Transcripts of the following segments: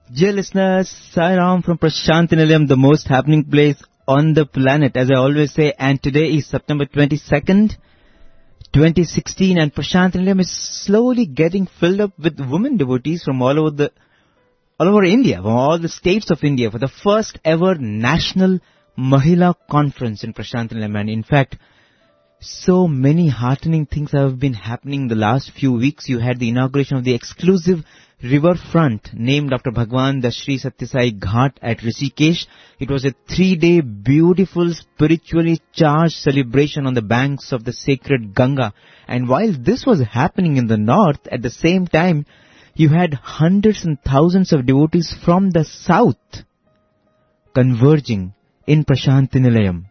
Dear listeners, Sai Ram from Prashant Nilayam, the most happening place on the planet, as I always say, and today is September 22nd, 2016, and Prashant Nilayam is slowly getting filled up with women devotees from all over India, from all the states of India, for the first ever National Mahila Conference in Prashant Nilayam. And in fact, so many heartening things have been happening the last few weeks. You had the inauguration of the exclusive riverfront named after Bhagwan, the Sri Sathya Sai Ghat at Rishikesh. It was a 3-day beautiful spiritually charged celebration on the banks of the sacred Ganga. And while this was happening in the north, at the same time, you had hundreds and thousands of devotees from the south converging in Prashant Nilayam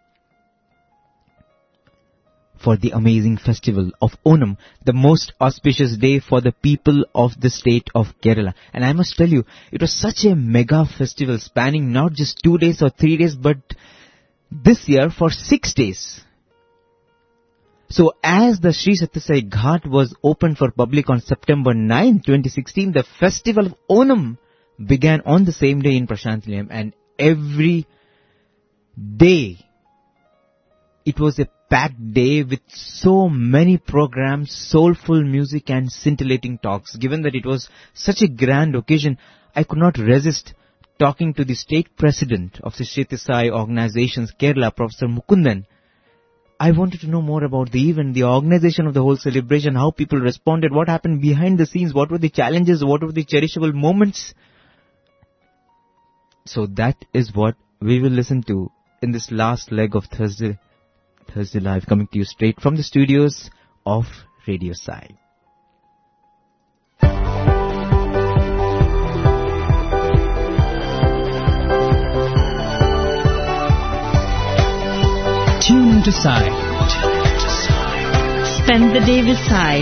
for the amazing festival of Onam, the most auspicious day for the people of the state of Kerala. And I must tell you, it was such a mega festival spanning not just 2 days or 3 days, but this year for 6 days. So as the Sri Sathya Sai Ghat was opened for public on September 9, 2016, the festival of Onam began on the same day in Prashant Nilayam, and every day it was a packed day with so many programs, soulful music and scintillating talks. Given that it was such a grand occasion, I could not resist talking to the state president of the Sri Sathya Sai organizations, Kerala, Professor Mukundan. I wanted to know more about the event, the organization of the whole celebration, how people responded, what happened behind the scenes, what were the challenges, what were the cherishable moments. So that is what we will listen to in this last leg of Thursday Live, coming to you straight from the studios of Radio Sai. Tune into Sai. Spend the day with Sai.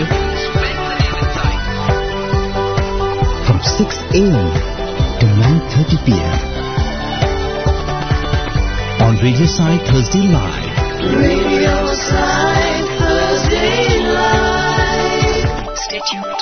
From 6 a.m. to 9:30 p.m. on Radio Sai Thursday Live. Radio Sai Thursday Live. Stay tuned.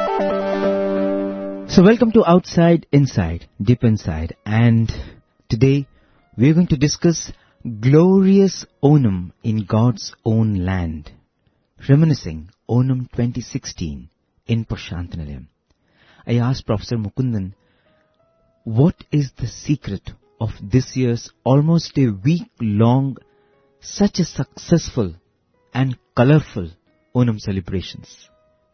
So welcome to Outside Inside, Deep Inside, and today we are going to discuss glorious Onam in God's own land, reminiscing Onam 2016 in Prashant Nilayam. I asked Professor Mukundan, what is the secret of this year's almost a week-long such a successful and colorful Onam celebrations?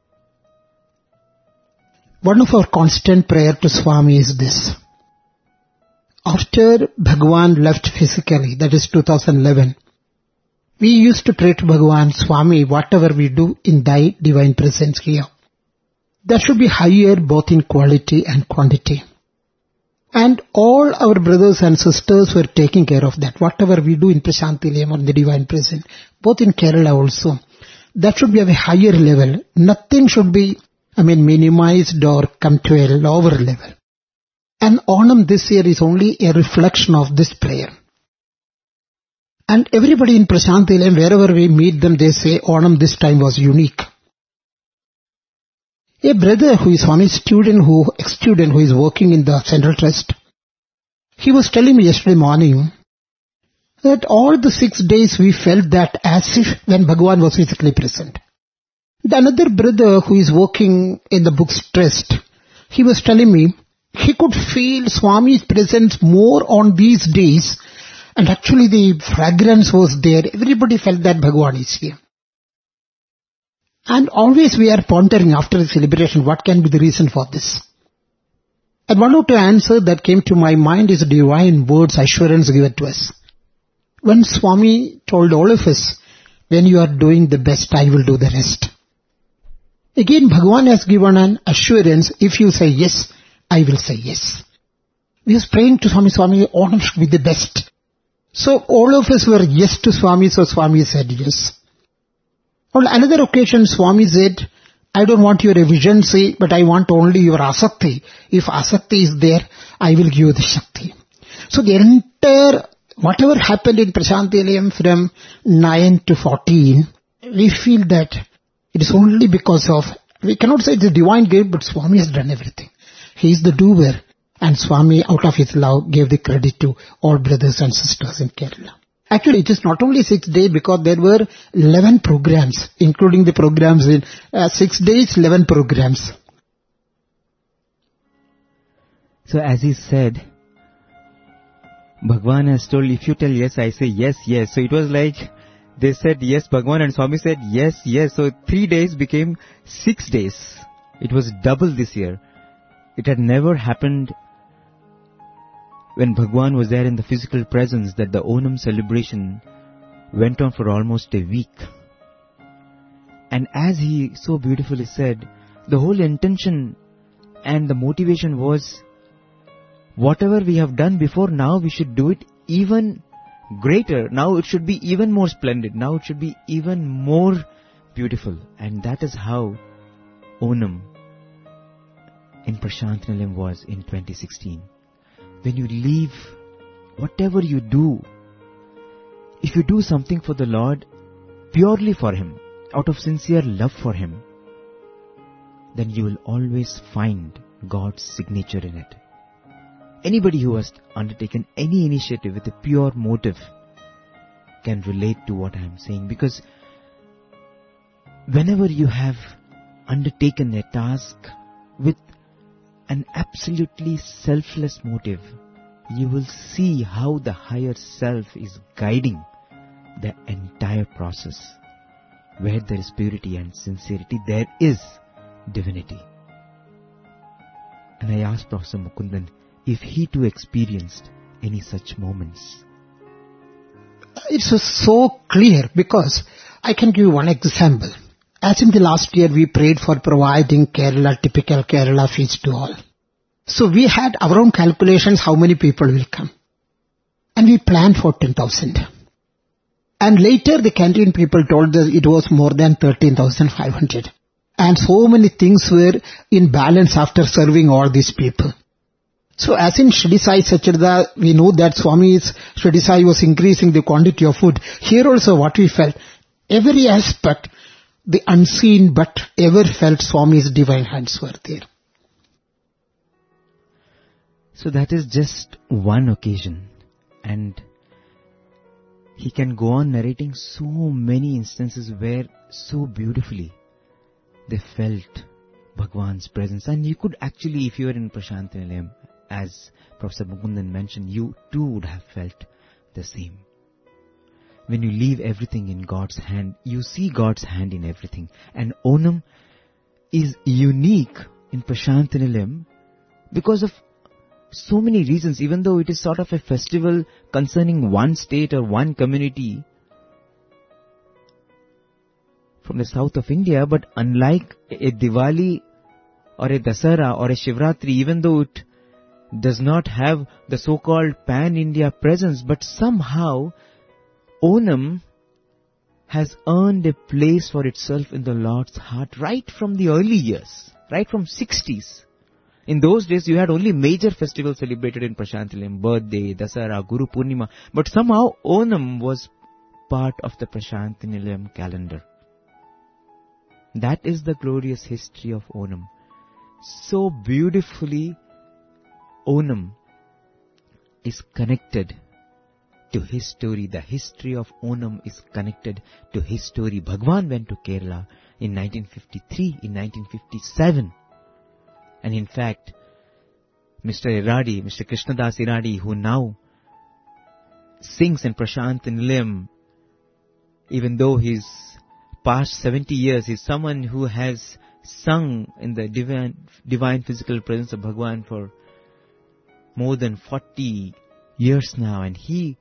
One of our constant prayer to Swami is this. After Bhagwan left physically, that is 2011, we used to pray to Bhagwan, Swami, whatever we do in thy divine presence here, that should be higher both in quality and quantity. And all our brothers and sisters were taking care of that. Whatever we do in Prashant Nilayam or in the divine presence, both in Kerala also, that should be of a higher level. Nothing should be, minimized or come to a lower level. And Onam this year is only a reflection of this prayer. And everybody in Prashant Nilayam, wherever we meet them, they say Onam this time was unique. A brother who is Swami's student who is working in the Central Trust, he was telling me yesterday morning that all the 6 days we felt that as if when Bhagwan was physically present. The another brother who is working in the Books Trust, he was telling me he could feel Swami's presence more on these days, and actually the fragrance was there. Everybody felt that Bhagwan is here. And always we are pondering after the celebration, what can be the reason for this? And one or two answers that came to my mind is divine words, assurance given to us. When Swami told all of us, when you are doing the best, I will do the rest. Again, Bhagwan has given an assurance, if you say yes, I will say yes. We were praying to Swami, Onam should be the best. So all of us were yes to Swami, so Swami said yes. On another occasion, Swami said, I don't want your efficiency, but I want only your asakti. If asakti is there, I will give you the shakti. So the entire, whatever happened in Prashant Nilayam from 9 to 14, we feel that it is only because of, we cannot say it's a divine gift, but Swami has done everything. He is the doer. And Swami, out of his love, gave the credit to all brothers and sisters in Kerala. Actually, it is not only 6 days because there were 11 programs, including the programs in 6 days, 11 programs. So as he said, Bhagwan has told, if you tell yes, I say yes, yes. So it was like, they said yes, Bhagwan, and Swami said yes, yes. So 3 days became 6 days. It was double this year. It had never happened when Bhagwan was there in the physical presence that the Onam celebration went on for almost a week. And as he so beautifully said, the whole intention and the motivation was, whatever we have done before, now we should do it even greater. Now it should be even more splendid. Now it should be even more beautiful. And that is how Onam in Prashant Nilayam was in 2016. When you leave, whatever you do, if you do something for the Lord, purely for Him, out of sincere love for Him, then you will always find God's signature in it. Anybody who has undertaken any initiative with a pure motive can relate to what I am saying, because whenever you have undertaken a task with an absolutely selfless motive, you will see how the higher self is guiding the entire process. Where there is purity and sincerity, there is divinity. And I asked Professor Mukundan if he too experienced any such moments. It's so clear because I can give you one example. As in the last year, we prayed for providing typical Kerala feast to all. So we had our own calculations how many people will come. And we planned for 10,000. And later the canteen people told us it was more than 13,500. And so many things were in balance after serving all these people. So as in Shirdi Sai Satchida, we know that Swami's Shirdi Sai was increasing the quantity of food. Here also what we felt, every aspect, the unseen but ever felt Swami's divine hands were there. So that is just one occasion, and he can go on narrating so many instances where so beautifully they felt Bhagwan's presence. And you could actually, if you were in Prashant Nilayam, as Professor Mukundan mentioned, you too would have felt the same. When you leave everything in God's hand, you see God's hand in everything. And Onam is unique in Prashant Nilayam because of so many reasons. Even though it is sort of a festival concerning one state or one community from the south of India, but unlike a Diwali or a Dasara or a Shivratri, even though it does not have the so-called pan-India presence, but somehow Onam has earned a place for itself in the Lord's heart right from the early years, right from 60s. In those days, you had only major festivals celebrated in Prashant Nilayam, birthday, Dasara, Guru Purnima, but somehow Onam was part of the Prashant Nilayam calendar. That is the glorious history of Onam. So beautifully, Onam is connected to his story. The history of Onam is connected to his story. Bhagwan went to Kerala in 1953, in 1957. And in fact, Mr. Iradi, Mr. Krishnadas Iradi, who now sings in Prashant Nilayam, even though he's past 70 years, he's someone who has sung in the divine physical presence of Bhagwan for more than 40 years now. And he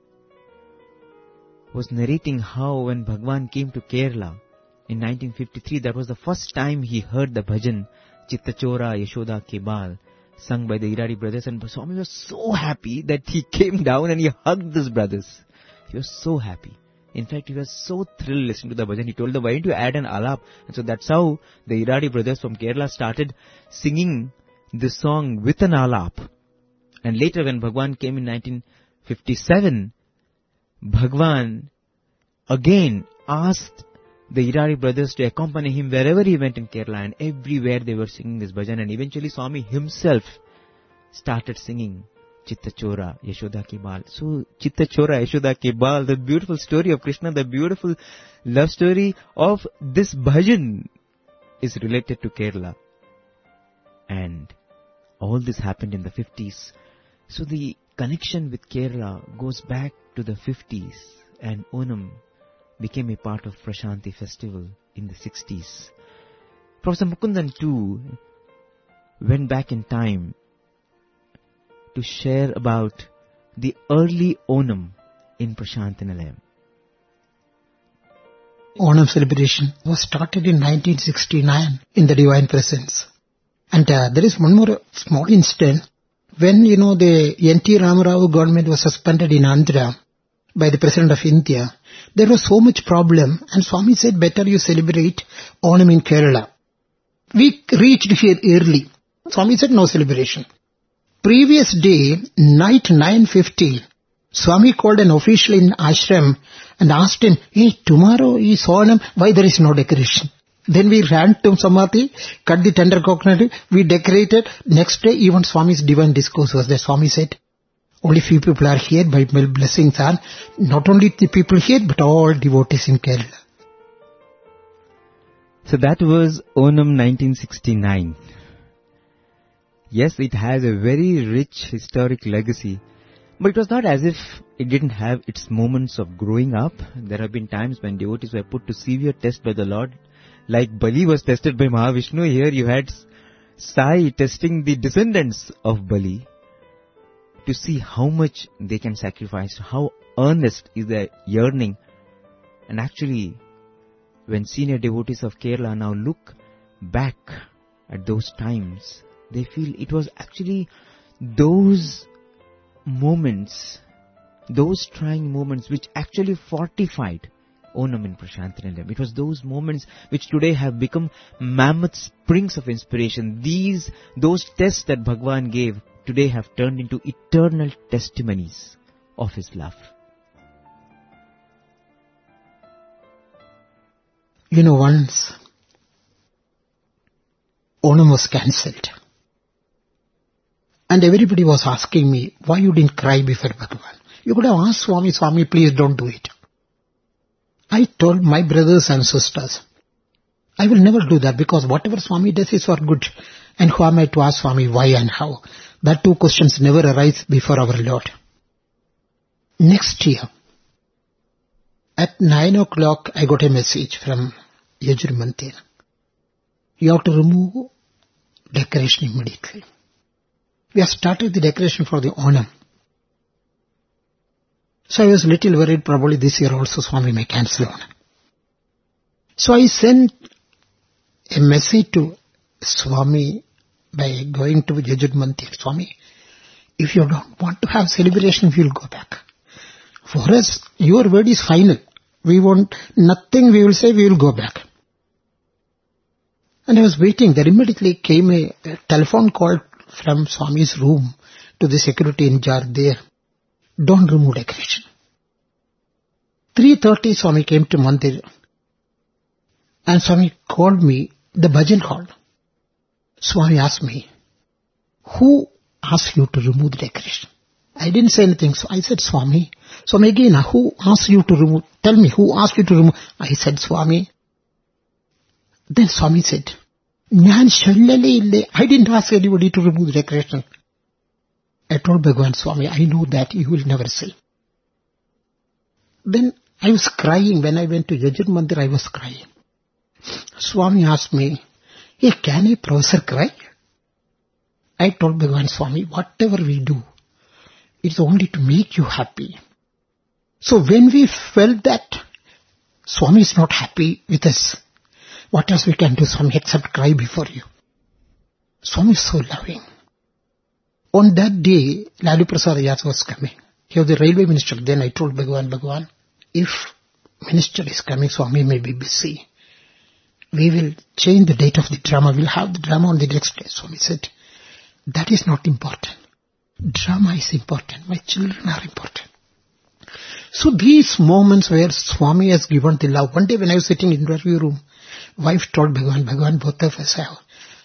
was narrating how when Bhagwan came to Kerala in 1953, that was the first time he heard the bhajan Chittachora Yashoda Ke Baal sung by the Iradi brothers, and Swami was so happy that he came down and he hugged these brothers. He was so happy. In fact, he was so thrilled listening to the bhajan. He told them, why don't you add an alap? And so that's how the Iradi brothers from Kerala started singing this song with an alap. And later when Bhagwan came in 1957, Bhagwan again asked the Iradi brothers to accompany him wherever he went in Kerala, and everywhere they were singing this bhajan. And eventually Swami himself started singing Chitta Chora, Yashoda Ki Baal. So, Chitta Chora, Yashoda Ki Baal, the beautiful story of Krishna, the beautiful love story of this bhajan is related to Kerala. And all this happened in the 50s. So the connection with Kerala goes back to the 50s, and Onam became a part of Prashanti festival in the 60s. Professor Mukundan too went back in time to share about the early Onam in Prashanti Nilayam. Onam celebration was started in 1969 in the Divine Presence. And there is one more small incident. When, the N.T. Ramarao government was suspended in Andhra by the President of India, there was so much problem, and Swami said, better you celebrate Onam in Kerala. We reached here early. Swami said, no celebration. Previous day, night 9:50, Swami called an official in ashram and asked him, hey, tomorrow is Onam, why there is no decoration? Then we ran to Samadhi, cut the tender coconut, we decorated. Next day, even Swami's divine discourse was there. Swami said, only few people are here, by my blessings are not only the people here, but all devotees in Kerala. So that was Onam 1969. Yes, it has a very rich historic legacy, but it was not as if it didn't have its moments of growing up. There have been times when devotees were put to severe test by the Lord. Like Bali was tested by Mahavishnu, here you had Sai testing the descendants of Bali to see how much they can sacrifice, how earnest is their yearning. And actually, when senior devotees of Kerala now look back at those times, they feel it was actually those moments, those trying moments which actually fortified Onam in Prashanti Nilayam. It was those moments which today have become mammoth springs of inspiration. Those tests that Bhagwan gave today have turned into eternal testimonies of His love. Once Onam was cancelled. And everybody was asking me, why you didn't cry before Bhagwan? You could have asked Swami, please don't do it. I told my brothers and sisters, I will never do that, because whatever Swami does is for good. And who am I to ask Swami why and how? That two questions never arise before our Lord. Next year, at 9 o'clock, I got a message from Yajur Mandir. You have to remove decoration immediately. We have started the decoration for the Onam. So I was little worried, probably this year also Swami may cancel Onam. So I sent a message to Swami by going to Yajur Mandir. Swami, if you don't want to have celebration, we will go back. For us, your word is final. We want nothing, we will say, we will go back. And I was waiting. There immediately came a telephone call from Swami's room to the security in charge there. Don't remove decoration. 3:30 Swami came to Mandir. And Swami called me, the bhajan hall. Swami asked me, who asked you to remove the decoration? I didn't say anything. So I said, Swami. Swami again, who asked you to remove? Tell me, who asked you to remove? I said, Swami. Then Swami said, I didn't ask anybody to remove the decoration. I told Bhagwan, Swami, I know that you will never say. Then I was crying. When I went to Yajur Mandir, I was crying. Swami asked me, hey, can a professor cry? I told Bhagwan, Swami, whatever we do, it's only to make you happy. So when we felt that Swami is not happy with us, what else we can do, Swami, except cry before you? Swami is so loving. On that day, Lalu Prasad Ayaz was coming. He was the railway minister. Then I told Bhagwan, if minister is coming, Swami may be busy. We will change the date of the drama. We'll have the drama on the next day. Swami said, that is not important. Drama is important. My children are important. So these moments where Swami has given the love. One day when I was sitting in the interview room, wife told Bhagwan, both of us have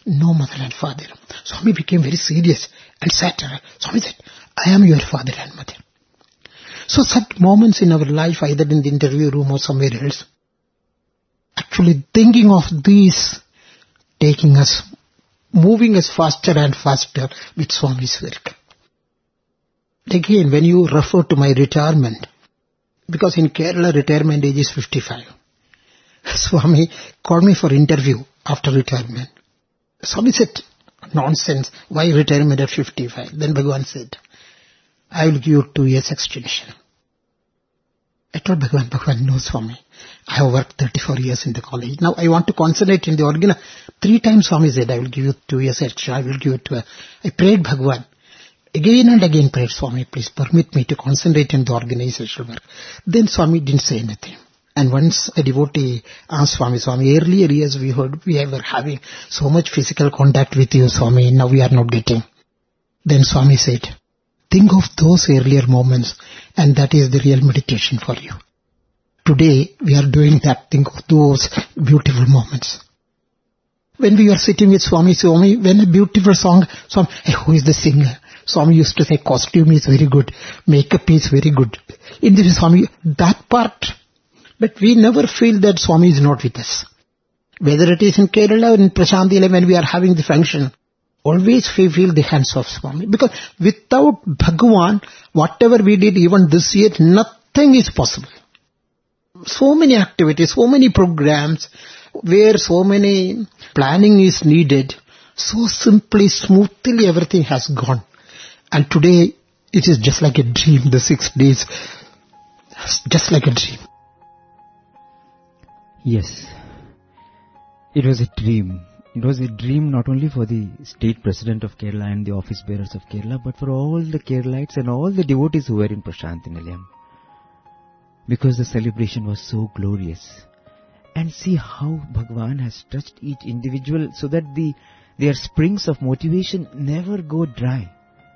No mother and father. Swami became very serious and sat around. Swami said, I am your father and mother. So such moments in our life, either in the interview room or somewhere else, actually thinking of these, taking us, moving us faster and faster with Swami's work. Again, when you refer to my retirement, because in Kerala retirement age is 55, Swami called me for interview after retirement. Swami said, nonsense, why retirement at 55? Then Bhagavan said, I will give you 2 years extension. I told Bhagavan, no Swami, I have worked 34 years in the college. Now I want to concentrate in the organ. 3 times Swami said, I will give you 2 years extra, I will give you 2 years. I prayed Bhagavan. Again and again prayed, Swami, please permit me to concentrate in the organizational work. Then Swami didn't say anything. And once a devotee asked Swami, earlier years we heard we were having so much physical contact with you, Swami, now we are not getting. Then Swami said, think of those earlier moments, and that is the real meditation for you. Today we are doing that, think of those beautiful moments. When we are sitting with Swami, when a beautiful song, Swami, hey, who is the singer? Swami used to say costume is very good, makeup is very good. In this Swami, that part, but we never feel that Swami is not with us. Whether it is in Kerala or in Prashanthi, when we are having the function, always we feel the hands of Swami. Because without Bhagavan, whatever we did even this year, nothing is possible. So many activities, so many programs, where so many planning is needed, so simply, smoothly everything has gone. And today, it is just like a dream, the 6 days, just like a dream. Yes, it was a dream. It was a dream not only for the state president of Kerala and the office bearers of Kerala, but for all the Keralites and all the devotees who were in Prashanthi Nilayam. Because the celebration was so glorious. And see how Bhagavan has touched each individual so that their springs of motivation never go dry.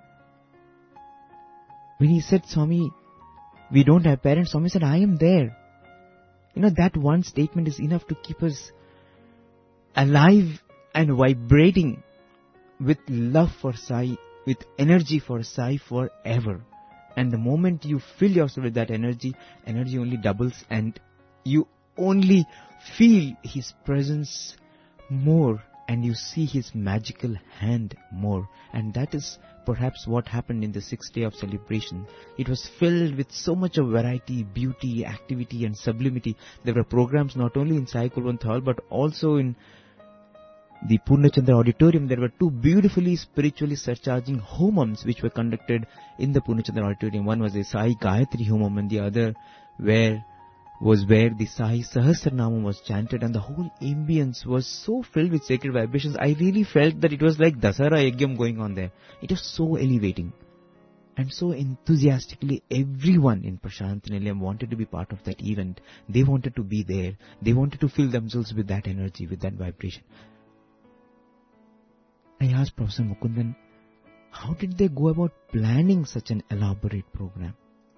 When he said, Swami, we don't have parents, Swami said, I am there. That one statement is enough to keep us alive and vibrating with love for Sai, with energy for Sai forever. And the moment you fill yourself with that energy only doubles, and you only feel His presence more, and you see His magical hand more. And that is perhaps what happened in the 6th day of celebration. It was filled with so much of variety, beauty, activity and sublimity. There were programs not only in Sai Kulwant Hall but also in the Purnachandra Auditorium. There were 2 beautifully spiritually surcharging homams which were conducted in the Purnachandra Auditorium. One was a Sai Gayatri homam and the other was where the Sai Sahasranamam was chanted, and the whole ambience was so filled with sacred vibrations. I really felt that it was like Dasara Yajnam going on there. It was so elevating. And so enthusiastically everyone in Prashanthi Nilayam wanted to be part of that event. They wanted to be there. They wanted to fill themselves with that energy, with that vibration. I asked Professor Mukundan, how did they go about planning such an elaborate program?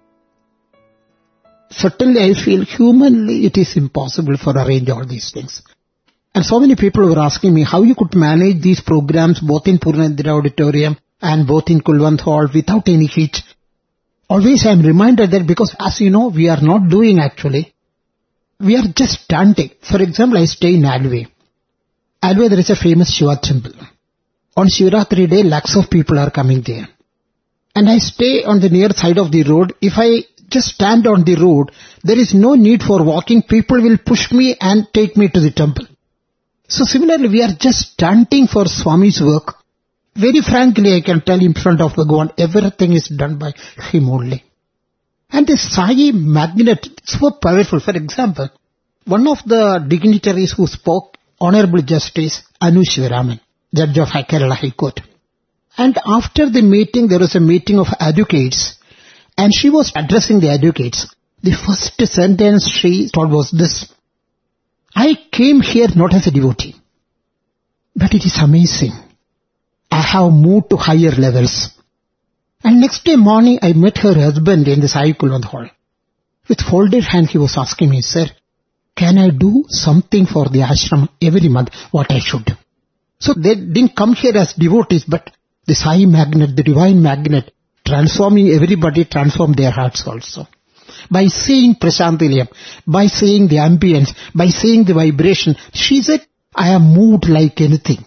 Certainly I feel humanly it is impossible for arrange all these things. And so many people were asking me how you could manage these programs both in Purnachandra Auditorium and both in Kulwant Hall without any heat. Always I am reminded that because as you know, we are not doing actually. We are just chanting. For example, I stay in Alway. Alway there is a famous Shiva temple. On Shivratri day, lakhs of people are coming there. And I stay on the near side of the road. If I just stand on the road, there is no need for walking. People will push me and take me to the temple. So similarly, we are just chanting for Swami's work. Very frankly, I can tell in front of Bhagavan, everything is done by Him only. And the Sai magnet is so powerful. For example, one of the dignitaries who spoke, Honorable Justice Anu Shivaraman, Judge of Kerala High Court. And after the meeting, there was a meeting of advocates, and she was addressing the advocates. The first sentence she told was this: I came here not as a devotee, but it is amazing. I have moved to higher levels. And next day morning, I met her husband in the Sai Kulwant Hall. With folded hand, he was asking me, Sir, can I do something for the ashram every month, what I should do? So they didn't come here as devotees, but the Sai magnet, the divine magnet, transforming everybody, transformed their hearts also. By seeing Prashanti, by seeing the ambience, by seeing the vibration, she said, I am moved like anything.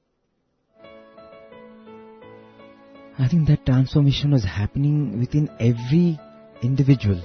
I think that transformation was happening within every individual.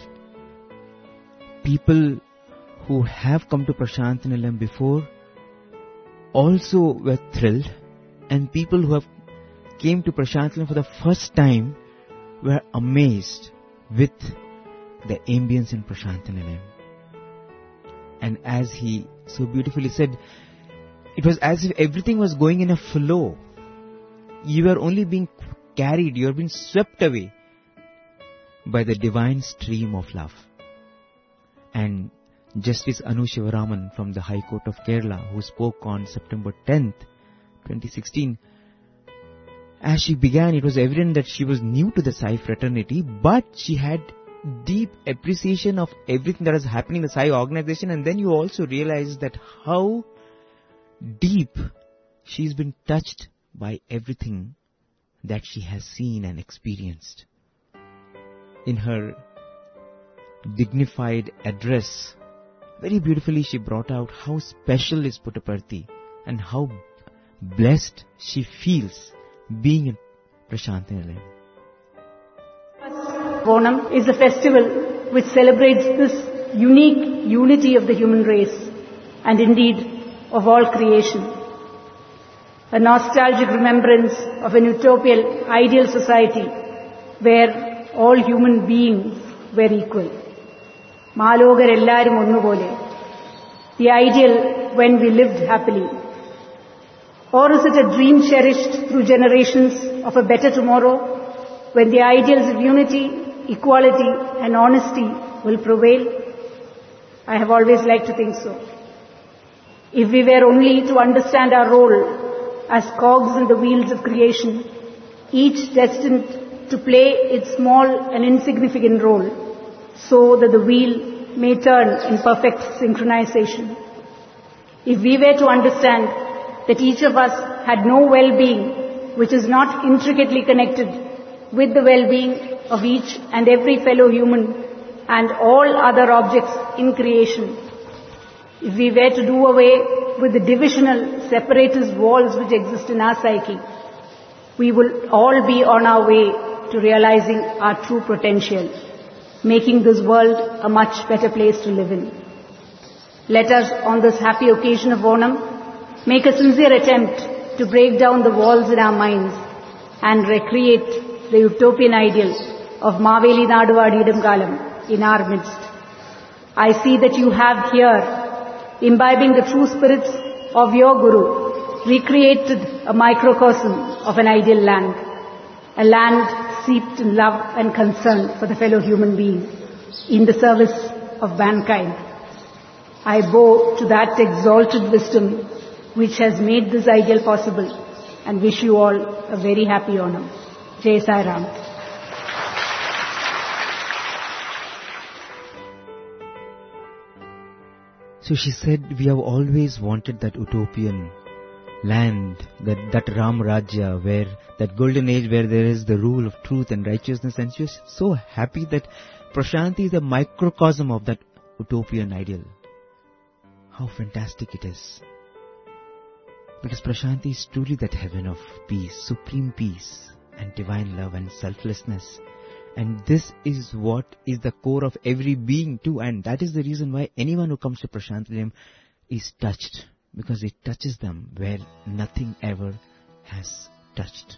People who have come to Prashanti Nilayam before also were thrilled, and people who have came to Prashanti Nilayam for the first time were amazed with the ambience in Prashanti Nilayam. And as he so beautifully said, it was as if everything was going in a flow. You were only being carried, you are being swept away by the divine stream of love. And Justice Anu Shivaraman from the High Court of Kerala, who spoke on September 10th, 2016, as she began, it was evident that she was new to the Sai fraternity, but she had deep appreciation of everything that is happening in the Sai organization. And then you also realize that how deep she's been touched by everything that she has seen and experienced. In her dignified address, very beautifully she brought out how special is Puttaparthi and how blessed she feels being in Prashanti Nilayam. Onam is a festival which celebrates this unique unity of the human race and indeed of all creation. A nostalgic remembrance of an utopian ideal society where all human beings were equal. Maalogar ellarum onnupole. The ideal when we lived happily. Or is it a dream cherished through generations of a better tomorrow when the ideals of unity, equality and honesty will prevail? I have always liked to think so. If we were only to understand our role as cogs in the wheels of creation, each destined to play its small and insignificant role, so that the wheel may turn in perfect synchronization. If we were to understand that each of us had no well-being which is not intricately connected with the well-being of each and every fellow human and all other objects in creation, if we were to do away with the divisional, separatist walls which exist in our psyche, we will all be on our way to realizing our true potential, making this world a much better place to live in. Let us, on this happy occasion of Onam, make a sincere attempt to break down the walls in our minds and recreate the utopian ideal of Maveli Naduvadidam Kalam in our midst. I see that you have here, imbibing the true spirits of your Guru, recreated a microcosm of an ideal land, a land steeped in love and concern for the fellow human being, in the service of mankind. I bow to that exalted wisdom which has made this ideal possible, and wish you all a very happy Onam. Jai Sai Ram. So she said, we have always wanted that utopian land, that Ram Rajya, where that golden age where there is the rule of truth and righteousness, and she was so happy that Prashanti is a microcosm of that utopian ideal. How fantastic it is. Because Prashanti is truly that heaven of peace, supreme peace and divine love and selflessness. And this is what is the core of every being too. And that is the reason why anyone who comes to Prashanti Nilayam is touched. Because it touches them where nothing ever has touched.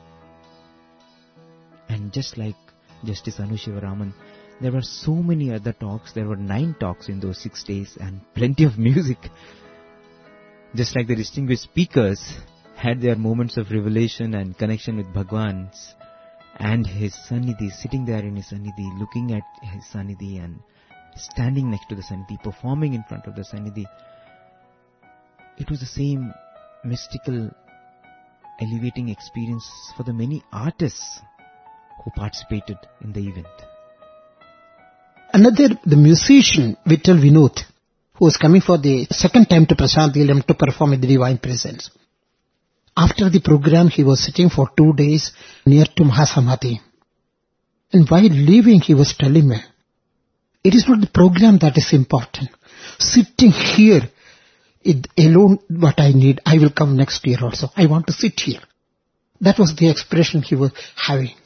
And just like Justice Anu Shivaraman, there were so many other talks. There were 9 talks in those 6 days and plenty of music. Just like the distinguished speakers had their moments of revelation and connection with Bhagwan's and his Sannidhi, sitting there in his Sannidhi, looking at his Sannidhi and standing next to the Sannidhi, performing in front of the Sannidhi. It was the same mystical, elevating experience for the many artists who participated in the event. Another, the musician Vittal Vinod, who was coming for the second time to Prashanti Nilayam to perform in the Divine Presence. After the program, he was sitting for 2 days near to Mahasamadhi. And while leaving, he was telling me, it is not the program that is important. Sitting here is alone what I need. I will come next year also. I want to sit here. That was the expression he was having.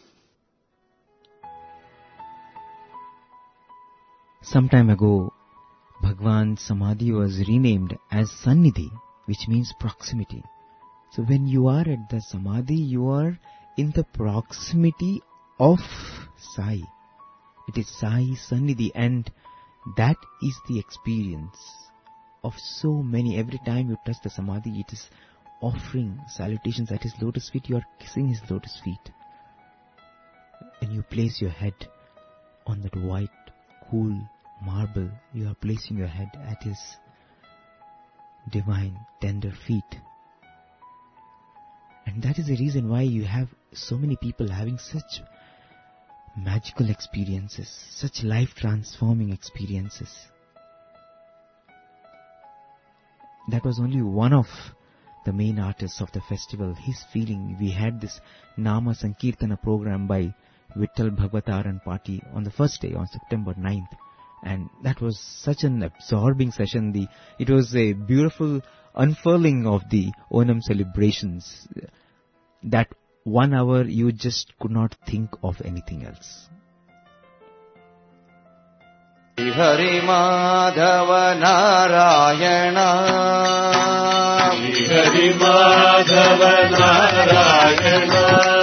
Some time ago, Bhagwan's Samadhi was renamed as Sannidhi, which means proximity. So when you are at the Samadhi, you are in the proximity of Sai. It is Sai Sannidhi, and that is the experience of so many. Every time you touch the Samadhi, it is offering salutations at his lotus feet. You are kissing his lotus feet. And you place your head on that white, cool marble. You are placing your head at his divine, tender feet. And that is the reason why you have so many people having such magical experiences, such life-transforming experiences. That was only one of the main artists of the festival. His feeling, we had this Nama Sankirtana program by Vittal Bhagwataran Party on the first day, on September 9th. And that was such an absorbing session. It was a beautiful unfurling of the Onam celebrations. That 1 hour you just could not think of anything else. Hari Madhava Narayana, Hari Madhava Narayana,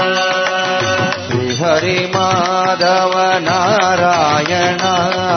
Hari Madhava Narayana,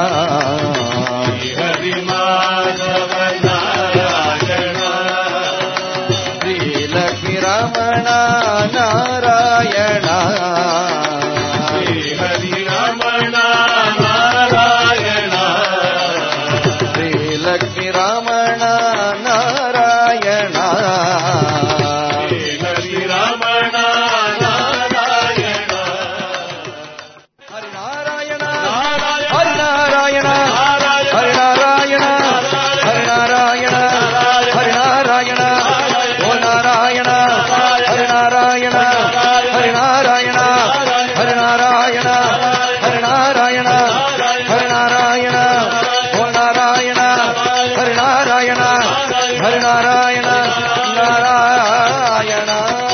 Hari Madhava Narayana, Sri Lakshmi Ramana Narayana, Sri Hari Ramana Narayana, Sri Lakshmi Ramana Narayana, Sri Hari Ramana Narayana, Hari Narayana, Hari Narayana, Hari Narayana, Hari Narayana, Hari Narayana, O Narayana, Hari Narayana, Hari Narayana, Hari Narayana, Hari Narayana, Hari Narayana, O Narayana, Hari Narayana, Hari Narayana, Narayana.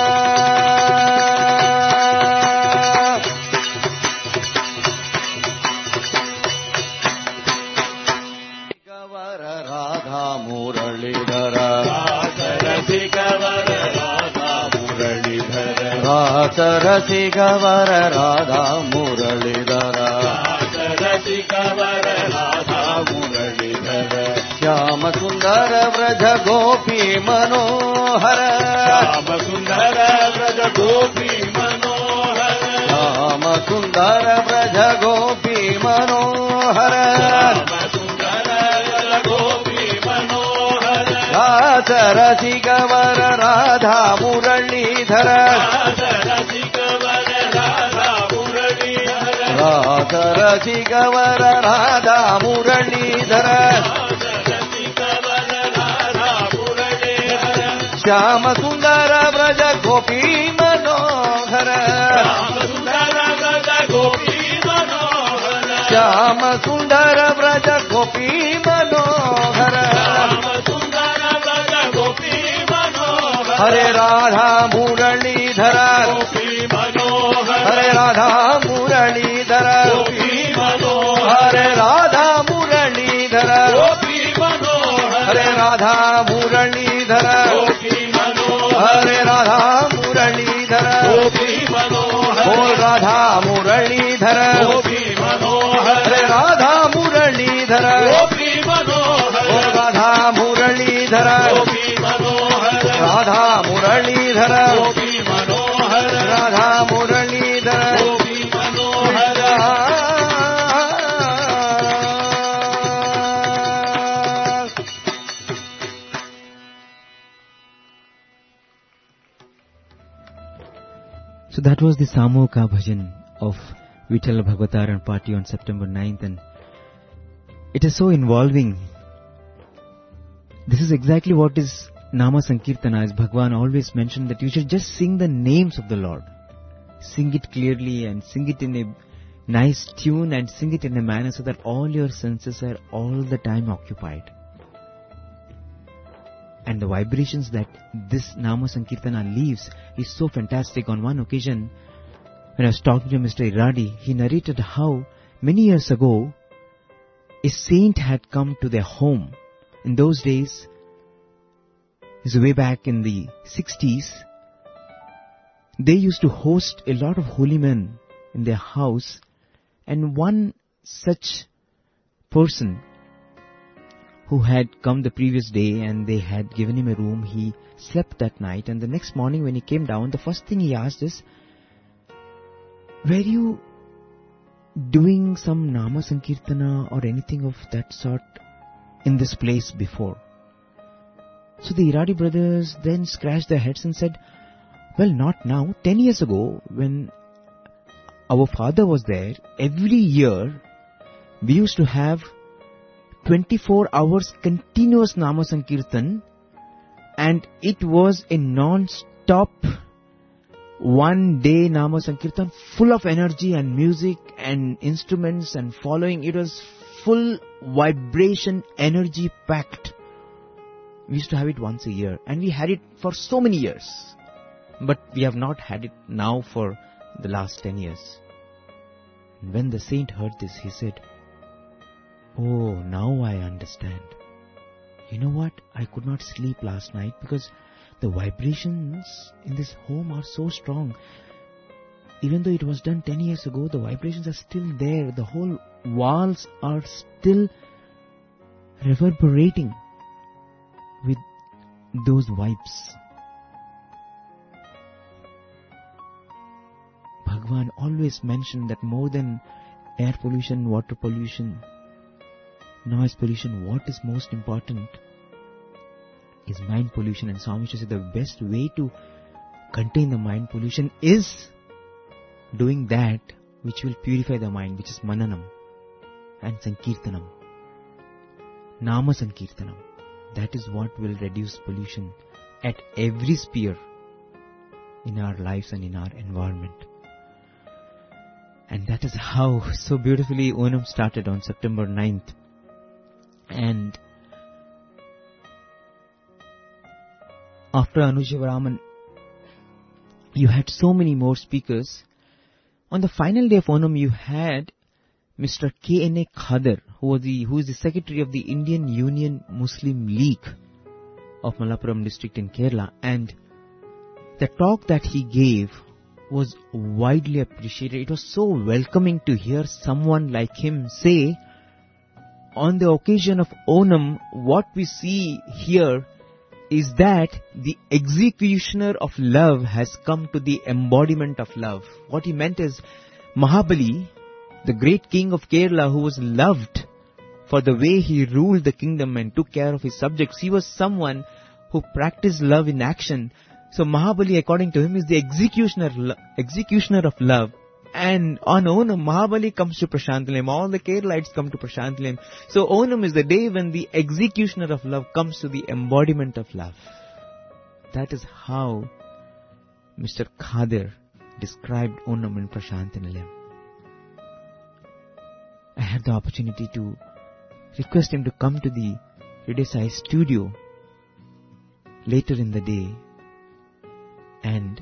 Gavara Radha Muralidhara, Rasa Gavara Radha Muralidhara, Rasa Gavara Radha Muralidhara, Rasa Gavara Radha Muralidhara, Shyama Sundara Vraja Gopi Manohara, Shyama Sundara Vraja Gopi Manohara, Shyama Sundara Vraja Gopi Manohara, Shyama Sundara Vraja Gopi Manohara, Rasa Gavara Radha Muralidhara, Rasa Gavara Radha Muralidhara, Rasa Gavara Radha Muralidhara, Shyama Sundara Vraja Gopi Manohara, Shyama Sundara Vraja Gopi Manohara, Hare Radha Muralidhara, Hare Radha Muralidhara, Hare Radha Muralidhara, Hare Radha Muralidhara, Hare Radha Muralidhara, Bol Radha Muralidhara, Hare Radha Muralidhara, Bol Radha Muralidhara, Radha Muralidhara, Radha Muralidhara. So that was the Samoka Bhajan of Vittal Bhagwataran Party on September 9th, and it is so involving. This is exactly what is Nama Sankirtana, as Bhagwan always mentioned, that you should just sing the names of the Lord. Sing it clearly and sing it in a nice tune and sing it in a manner so that all your senses are all the time occupied. And the vibrations that this Nama Sankirtana leaves is so fantastic. On one occasion, when I was talking to Mr. Iradi, he narrated how many years ago a saint had come to their home. In those days, this is way back in the 60s, they used to host a lot of holy men in their house, and one such person who had come the previous day and they had given him a room, he slept that night, and the next morning when he came down, the first thing he asked is, were you doing some Nama Sankirtana or anything of that sort in this place before? So the Iradi brothers then scratched their heads and said, well, not now. 10 years ago, when our father was there, every year we used to have 24 hours continuous Nama Sankirtan, and it was a non-stop one day Nama Sankirtan full of energy and music and instruments and following. It was full vibration, energy packed. We used to have it once a year, and we had it for so many years. But we have not had it now for the last 10 years. And when the saint heard this, he said, oh, now I understand. You know what? I could not sleep last night because the vibrations in this home are so strong. Even though it was done 10 years ago, the vibrations are still there. The whole walls are still reverberating with those vibes. Bhagwan always mentioned that more than air pollution, water pollution, noise pollution, what is most important is mind pollution. And Swami said the best way to contain the mind pollution is doing that which will purify the mind, which is Mananam and Sankirtanam. Nama Sankirtanam. That is what will reduce pollution at every sphere in our lives and in our environment. And that is how so beautifully Onam started on September 9th. And after Anujavaraman, you had so many more speakers. On the final day of Onam, you had Mr. K.N.A. Khader, who is the secretary of the Indian Union Muslim League of Malappuram district in Kerala. And the talk that he gave was widely appreciated. It was so welcoming to hear someone like him say, on the occasion of Onam, what we see here is that the executioner of love has come to the embodiment of love. What he meant is, Mahabali, the great king of Kerala, who was loved for the way he ruled the kingdom and took care of his subjects, he was someone who practiced love in action. So Mahabali, according to him, is the executioner of love. And on Onam, Mahabali comes to Prashantilayam. All the Keralites come to Prashantilayam. So Onam is the day when the executioner of love comes to the embodiment of love. That is how Mr. Khader described Onam in Prashantilayam. I had the opportunity to request him to come to the Hriday Sai studio later in the day, and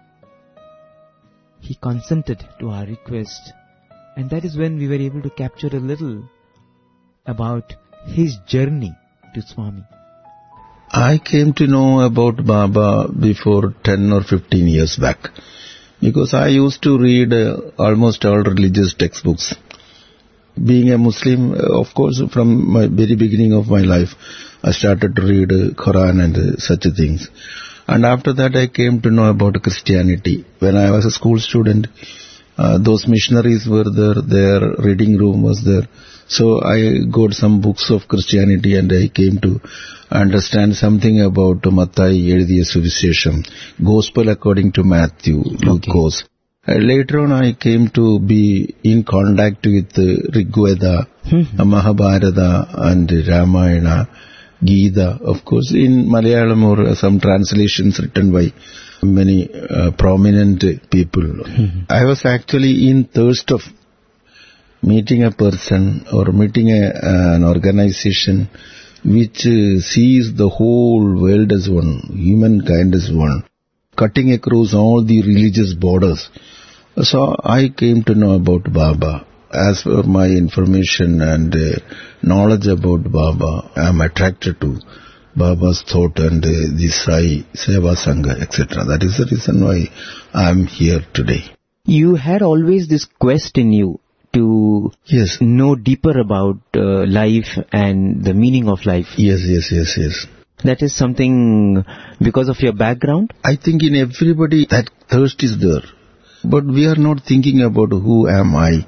he consented to our request, and that is when we were able to capture a little about his journey to Swami. I came to know about Baba before 10 or 15 years back, because I used to read almost all religious textbooks. Being a Muslim, of course, from my very beginning of my life, I started to read Quran and such things. And after that I came to know about Christianity. When I was a school student, those missionaries were there, their reading room was there. So I got some books of Christianity and I came to understand something about Mattai Ezhudhiya Suvishesham, Gospel according to Matthew, Luke goes. Later on I came to be in contact with Rigveda, Mahabharata and Ramayana Gita, of course, in Malayalam or some translations written by many prominent people. I was actually in thirst of meeting a person or meeting an organization which sees the whole world as one, humankind as one, cutting across all the religious borders. So I came to know about Baba. As per my information and knowledge about Baba, I am attracted to Baba's thought and the Sai, Seva Sangha, etc. That is the reason why I am here today. You had always this quest in you to know deeper about life and the meaning of life. Yes. That is something because of your background? I think in everybody that thirst is there. But we are not thinking about who am I,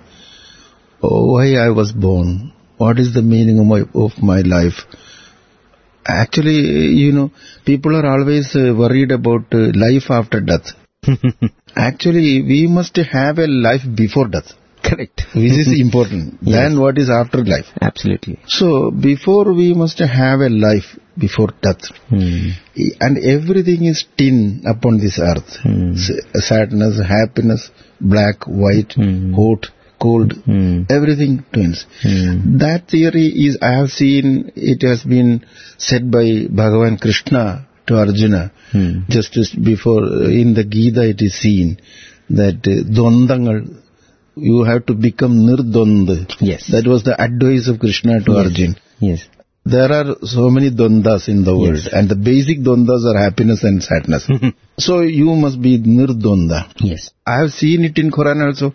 why I was born, what is the meaning of my life. Actually, people are always worried about life after death. Actually, we must have a life before death. Correct. Which is important. Then what is after life? Absolutely. So, before we must have a life before death. And everything is tin upon this earth. Sadness, happiness, black, white, hot, cold, everything twins. That theory is, I have seen, it has been said by Bhagavan Krishna to Arjuna. Just before, in the Gita it is seen that Dvandangal, you have to become nirdvanda. Yes. That was the advice of Krishna to Arjuna. Yes. There are so many dvandas in the world, and the basic dvandas are happiness and sadness. So you must be nirdvanda. Yes. I have seen it in Quran also.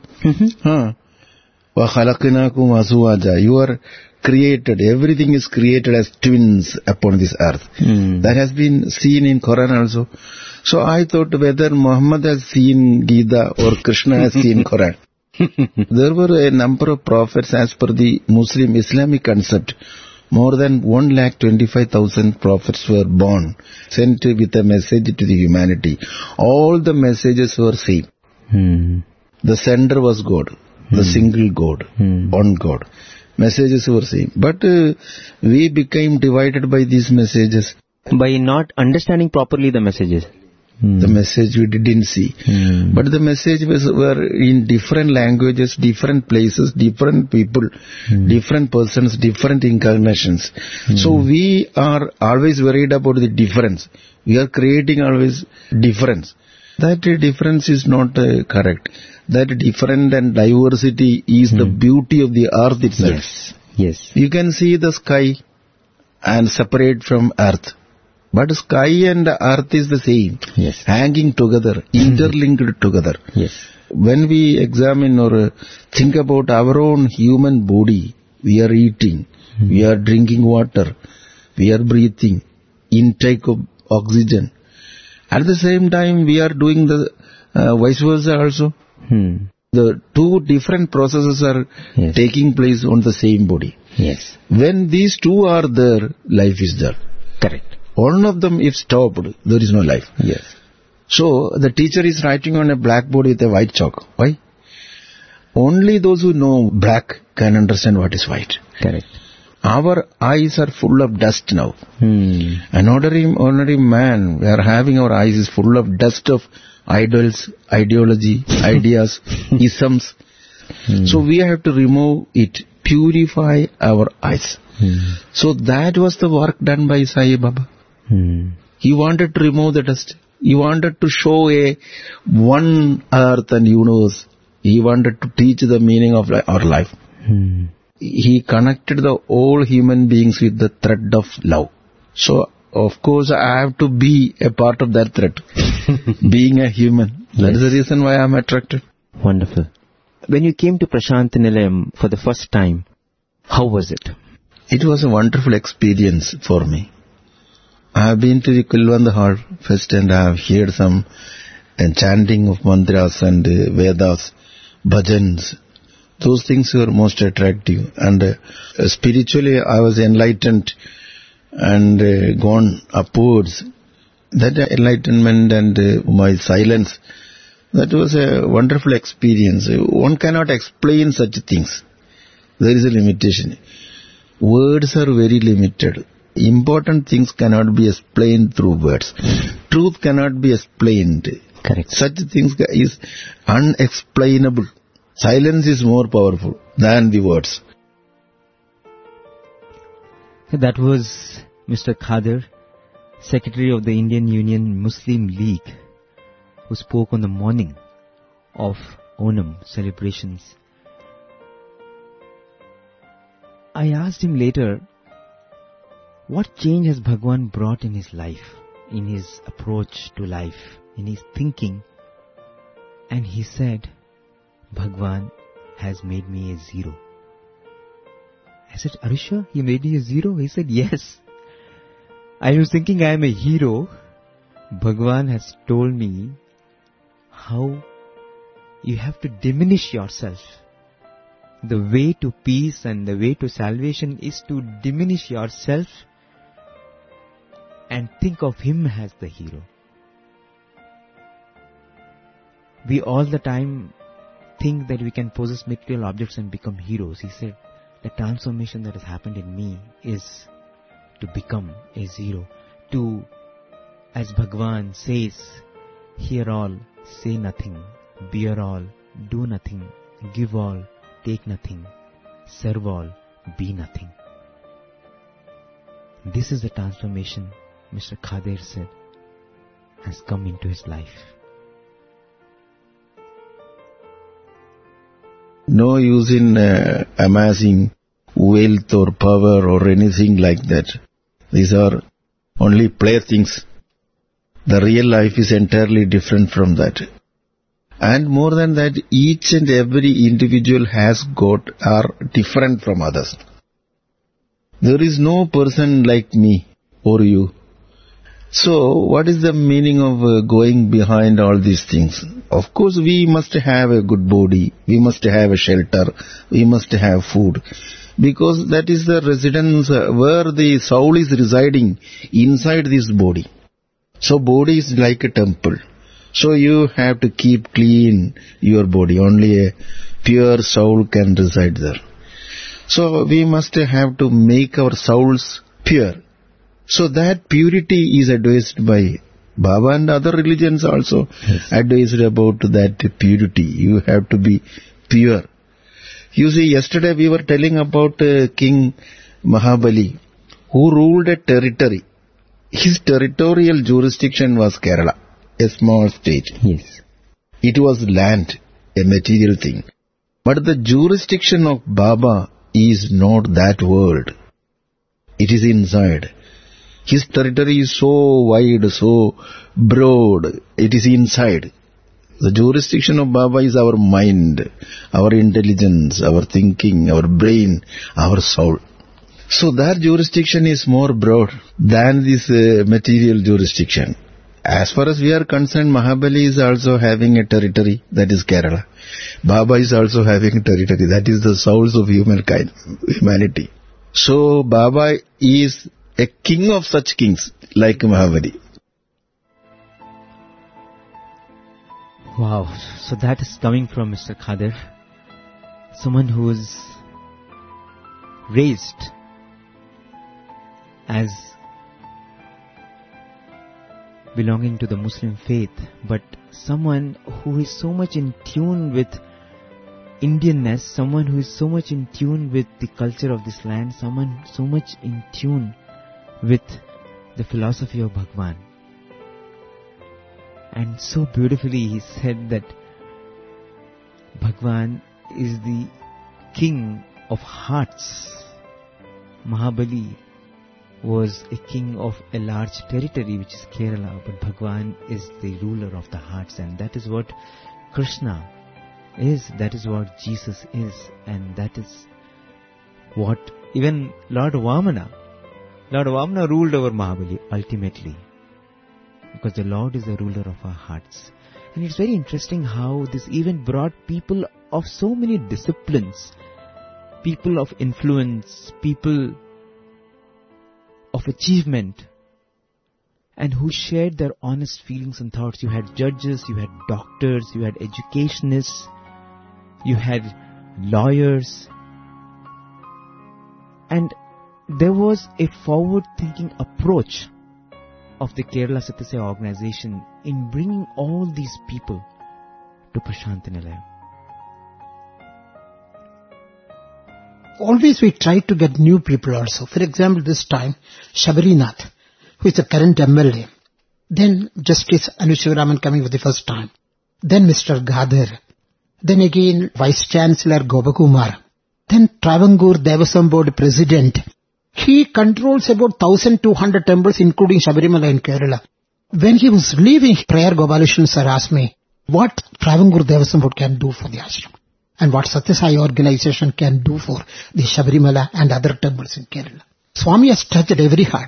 وَخَلَقْنَاكُمْ أَزْوَاجًا. You are created, everything is created as twins upon this earth. That has been seen in Quran also. So I thought whether Muhammad has seen Gita or Krishna has seen Quran. There were a number of prophets as per the Muslim Islamic concept. More than 1,25,000 prophets were born, sent with a message to the humanity. All the messages were same. The sender was God, the single God, one God. Messages were same. But we became divided by these messages. By not understanding properly the messages. The message we didn't see. But the message were in different languages, different places, different people, different persons, different incarnations. So we are always worried about the difference. We are creating always difference. That difference is not correct. That different and diversity is the beauty of the earth itself. Yes. You can see the sky and separate from earth. But sky and earth is the same, hanging together, interlinked together. When we examine or think about our own human body, we are eating, we are drinking water, we are breathing, intake of oxygen. At the same time, we are doing the vice versa also. The two different processes are taking place on the same body. When these two are there, life is there. Correct. One of them if stopped, there is no life. So the teacher is writing on a blackboard with a white chalk. Why? Only those who know black can understand what is white. Correct. Our eyes are full of dust now. An ordinary man, we are having our eyes is full of dust of idols, ideology, ideas, isms. So we have to remove it, purify our eyes. So that was the work done by Sai Baba. He wanted to remove the dust. He wanted to show a one earth and universe. He wanted to teach the meaning of our life. He connected the all human beings with the thread of love. So, of course, I have to be a part of that thread. Being a human. That is the reason why I am attracted. Wonderful. When you came to Prasanthi Nilayam for the first time, how was it? It was a wonderful experience for me. I have been to the Kulwanda Hall Fest and I have heard some chanting of mantras and Vedas, bhajans. Those things were most attractive. And spiritually I was enlightened and gone upwards. That enlightenment and my silence, that was a wonderful experience. One cannot explain such things. There is a limitation. Words are very limited. Important things cannot be explained through words. Truth cannot be explained. Correct. Such things is unexplainable. Silence is more powerful than the words. That was Mr. Khader, Secretary of the Indian Union Muslim League, who spoke on the morning of Onam celebrations. I asked him later, what change has Bhagwan brought in his life, in his approach to life, in his thinking? And he said, Bhagwan has made me a zero. I said, are you sure he made you a zero? He said, yes. I was thinking I am a hero. Bhagwan has told me how you have to diminish yourself. The way to peace and the way to salvation is to diminish yourself and think of him as the hero. We all the time think that we can possess material objects and become heroes. He said, the transformation that has happened in me is to become a zero. To, as Bhagwan says, hear all, say nothing, bear all, do nothing, give all, take nothing, serve all, be nothing. This is the transformation Mr. Khader said has come into his life. No use in amassing wealth or power or anything like that. These are only playthings. The real life is entirely different from that. And more than that, each and every individual are different from others. There is no person like me or you. So, what is the meaning of going behind all these things? Of course, we must have a good body, we must have a shelter, we must have food. Because that is the residence where the soul is residing inside this body. So, body is like a temple. So, you have to keep clean your body. Only a pure soul can reside there. So, we must have to make our souls pure. So that purity is advised by Baba and other religions also advised about that purity. You have to be pure. You see, yesterday we were telling about King Mahabali, who ruled a territory. His territorial jurisdiction was Kerala, a small state. Yes. It was land, a material thing. But the jurisdiction of Baba is not that world. It is inside. His territory is so wide, so broad, it is inside. The jurisdiction of Baba is our mind, our intelligence, our thinking, our brain, our soul. So that jurisdiction is more broad than this material jurisdiction. As far as we are concerned, Mahabali is also having a territory, that is Kerala. Baba is also having a territory, that is the souls of humanity. So Baba is a king of such kings like Mahabali. Wow, so that is coming from Mr. Khader, someone who is raised as belonging to the Muslim faith, but someone who is so much in tune with Indianness, someone who is so much in tune with the culture of this land, someone so much in tune with the philosophy of Bhagwan. And so beautifully he said that Bhagwan is the king of hearts. Mahabali was a king of a large territory, which is Kerala, but Bhagwan is the ruler of the hearts, and that is what Krishna is, that is what Jesus is, and that is what even Lord Vamana ruled over Mahabali ultimately, because the Lord is the ruler of our hearts. And it's very interesting how this event brought people of so many disciplines, people of influence, people of achievement, and who shared their honest feelings and thoughts. You had judges, you had doctors, you had educationists, you had lawyers, and there was a forward-thinking approach of the Kerala Satyasai organization in bringing all these people to Prasanthi Nilayam. Always we try to get new people also. For example, this time, Shabarinath, who is the current MLA. Then Justice Anu Shivaraman coming for the first time. Then Mr. Gadhar. Then again Vice Chancellor Gopakumar. Then Travancore Devasam Board President. He controls about 1,200 temples including Shabarimala in Kerala. When he was leaving, Prayer Gopalushan sir asked me what Travancore Devasam Board can do for the ashram and what Satyasai organization can do for the Shabarimala and other temples in Kerala. Swami has touched every heart.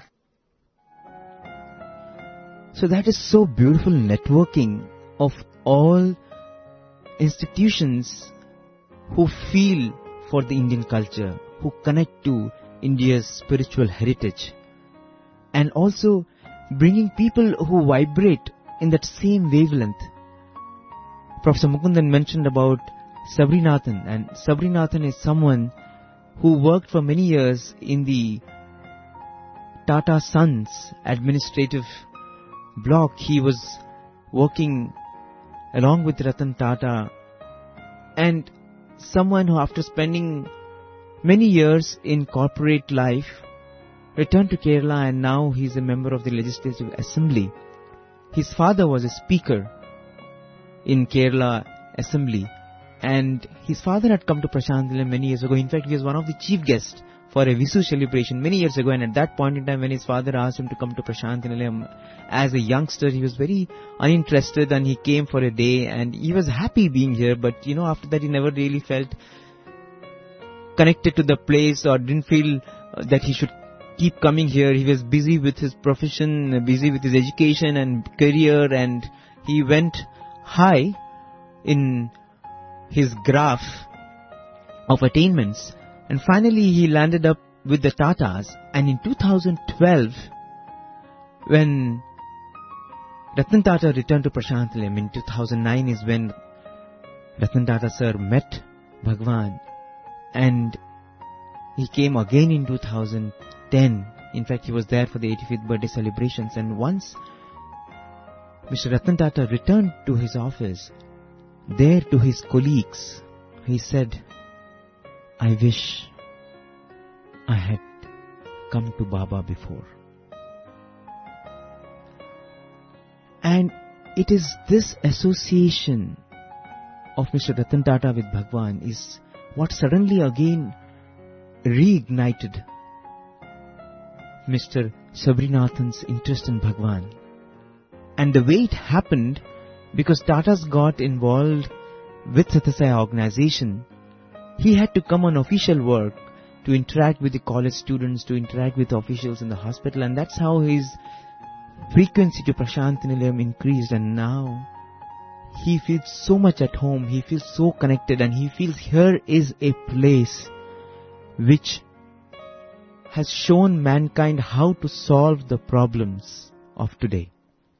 So that is so beautiful networking of all institutions who feel for the Indian culture, who connect to India's spiritual heritage, and also bringing people who vibrate in that same wavelength. Professor Mukundan mentioned about Sabrinathan, and Sabrinathan is someone who worked for many years in the Tata Sons administrative block. He was working along with Ratan Tata, and someone who, after spending many years in corporate life, returned to Kerala, and now he is a member of the Legislative Assembly. His father was a speaker in Kerala Assembly, and his father had come to Prasanthi Nilayam many years ago. In fact, he was one of the chief guests for a Visu celebration many years ago, and at that point in time when his father asked him to come to Prasanthi Nilayam as a youngster, he was very uninterested, and he came for a day, and he was happy being here, but after that he never really felt connected to the place or didn't feel that he should keep coming here. He was busy with his profession, busy with his education and career, and he went high in his graph of attainments. And finally he landed up with the Tatas. And in 2012, when Ratan Tata returned to Prasanthi Nilayam, in 2009 is when Ratan Tata sir met Bhagwan. And he came again in 2010. In fact, he was there for the 85th birthday celebrations. And once Mr. Ratan Tata returned to his office, there to his colleagues, he said, "I wish I had come to Baba before." And it is this association of Mr. Ratan Tata with Bhagwan is what suddenly again reignited Mr. Sabrinathan's interest in Bhagwan. And the way it happened, because Tatas got involved with Satyasai organization, he had to come on official work to interact with the college students, to interact with officials in the hospital, and that's how his frequency to Prasanthi Nilayam increased. And now he feels so much at home, he feels so connected, and he feels here is a place which has shown mankind how to solve the problems of today.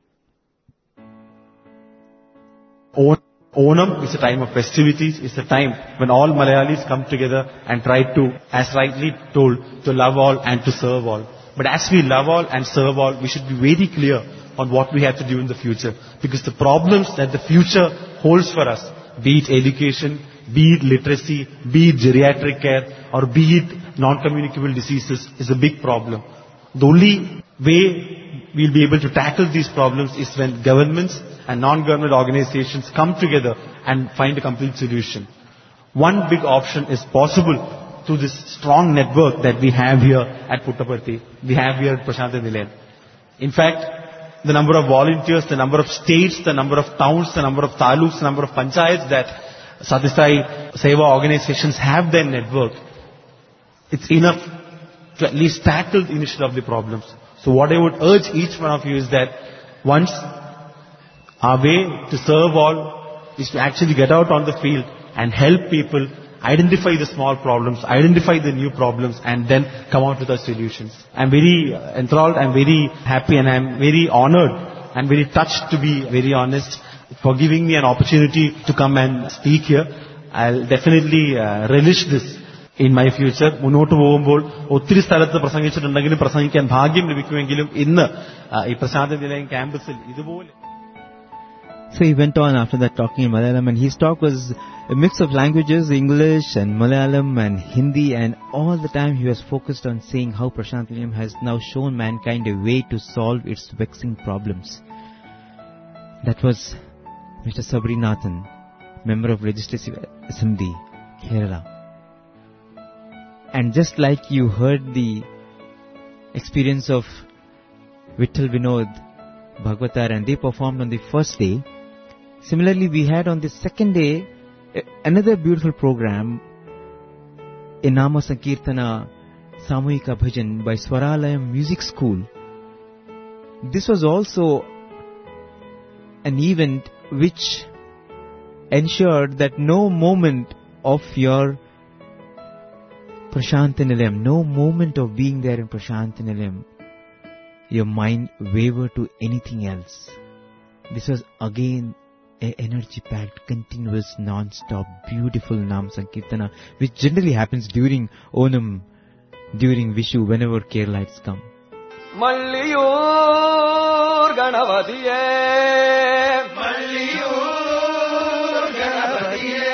Onam is a time of festivities, it's a time when all Malayalis come together and try to, as rightly told, to love all and to serve all. But as we love all and serve all, we should be very clear on what we have to do in the future. Because the problems that the future holds for us, be it education, be it literacy, be it geriatric care, or be it non-communicable diseases, is a big problem. The only way we'll be able to tackle these problems is when governments and non-government organizations come together and find a complete solution. One big option is possible through this strong network that we have here at Puttaparthi, we have here at Prasanthi Nilayam. In fact, the number of volunteers, the number of states, the number of towns, the number of taluks, the number of panchayats that Satyasai Seva organizations have their network, it's enough to at least tackle the initial of the problems. So what I would urge each one of you is that once our way to serve all is to actually get out on the field and help people identify the small problems, identify the new problems, and then come out with our solutions. I'm very enthralled, I'm very happy, and I'm very honored and very touched, to be very honest, for giving me an opportunity to come and speak here. I'll definitely relish this in my future. മുന്നോട്ട് പോകുമ്പോൾ ഒത്തിരി സ്ഥലത്ത് പ്രസംഗിച്ചിട്ടുണ്ടെങ്കിലും പ്രസംഗിക്കാൻ ഭാഗ്യം ലഭിക്കുമെങ്കിലും ഇന്ന് ഈ പ്രശാന്ത നിലയം ക്യാമ്പസിൽ ഇതുപോലെ. So he went on after that talking in Malayalam, and his talk was a mix of languages, English and Malayalam and Hindi, and all the time he was focused on saying how Prashant Nilayam has now shown mankind a way to solve its vexing problems. That was Mr. Sabrinathan, member of Legislative Assembly, Kerala. And just like you heard the experience of Vittal Vinod Bhagavatar, and they performed on the first day, similarly we had on the second day another beautiful program in Nama Sankirtana Samuhika Bhajan by Swaralayam Music School. This was also an event which ensured that no moment of your Prashant Nilayam, no moment of being there in Prashant Nilayam, your mind wavered to anything else. This was again a energy-packed, continuous, non-stop, beautiful Nam Sankirtana, which generally happens during Onam, during Vishu, whenever Keralites come. Malliyur Ganavadiye, Malliyur Ganavadiye,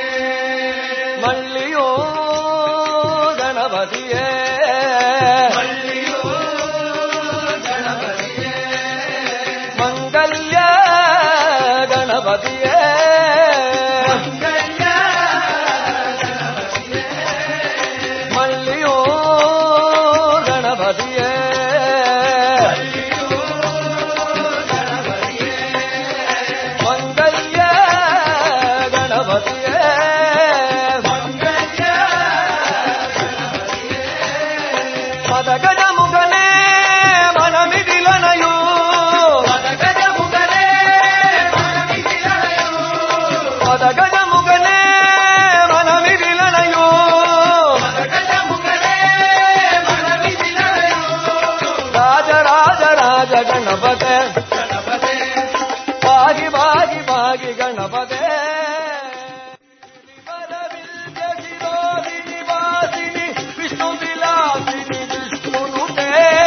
Malliyur Ganavadiye, Malliyur Ganavadiye, Mangalya Ganavadiye, Mangalya Ganavadiye, Malliyur Ganavadiye. Ganapate, Bhagi Bhagi Bhagi Ganapate. Vishnu Vilasini Vishnu Nute.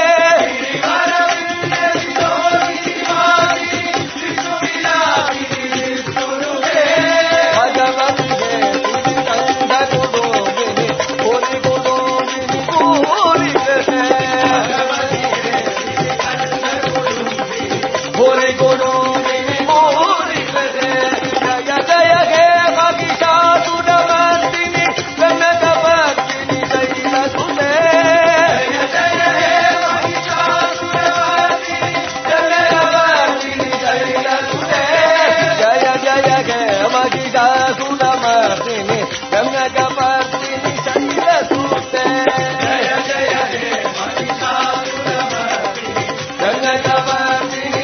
Bhagavati Kanda Gudogini, Gori Gudogini, Gori Gudogini. Hori Guru Mini Muri Vede, Jaya Jaya Ge Magisha Sudamantini, Venagavantini Jaila Sune. Jaya Jaya Ge Magisha Sudamantini, Venagavantini Jaila Sune. Jaya Jaya Ge Magisha Sudamantini, Venagavantini Jaila Sune. Jaya Jaya Ge Magisha Sudamantini, Venagavantini.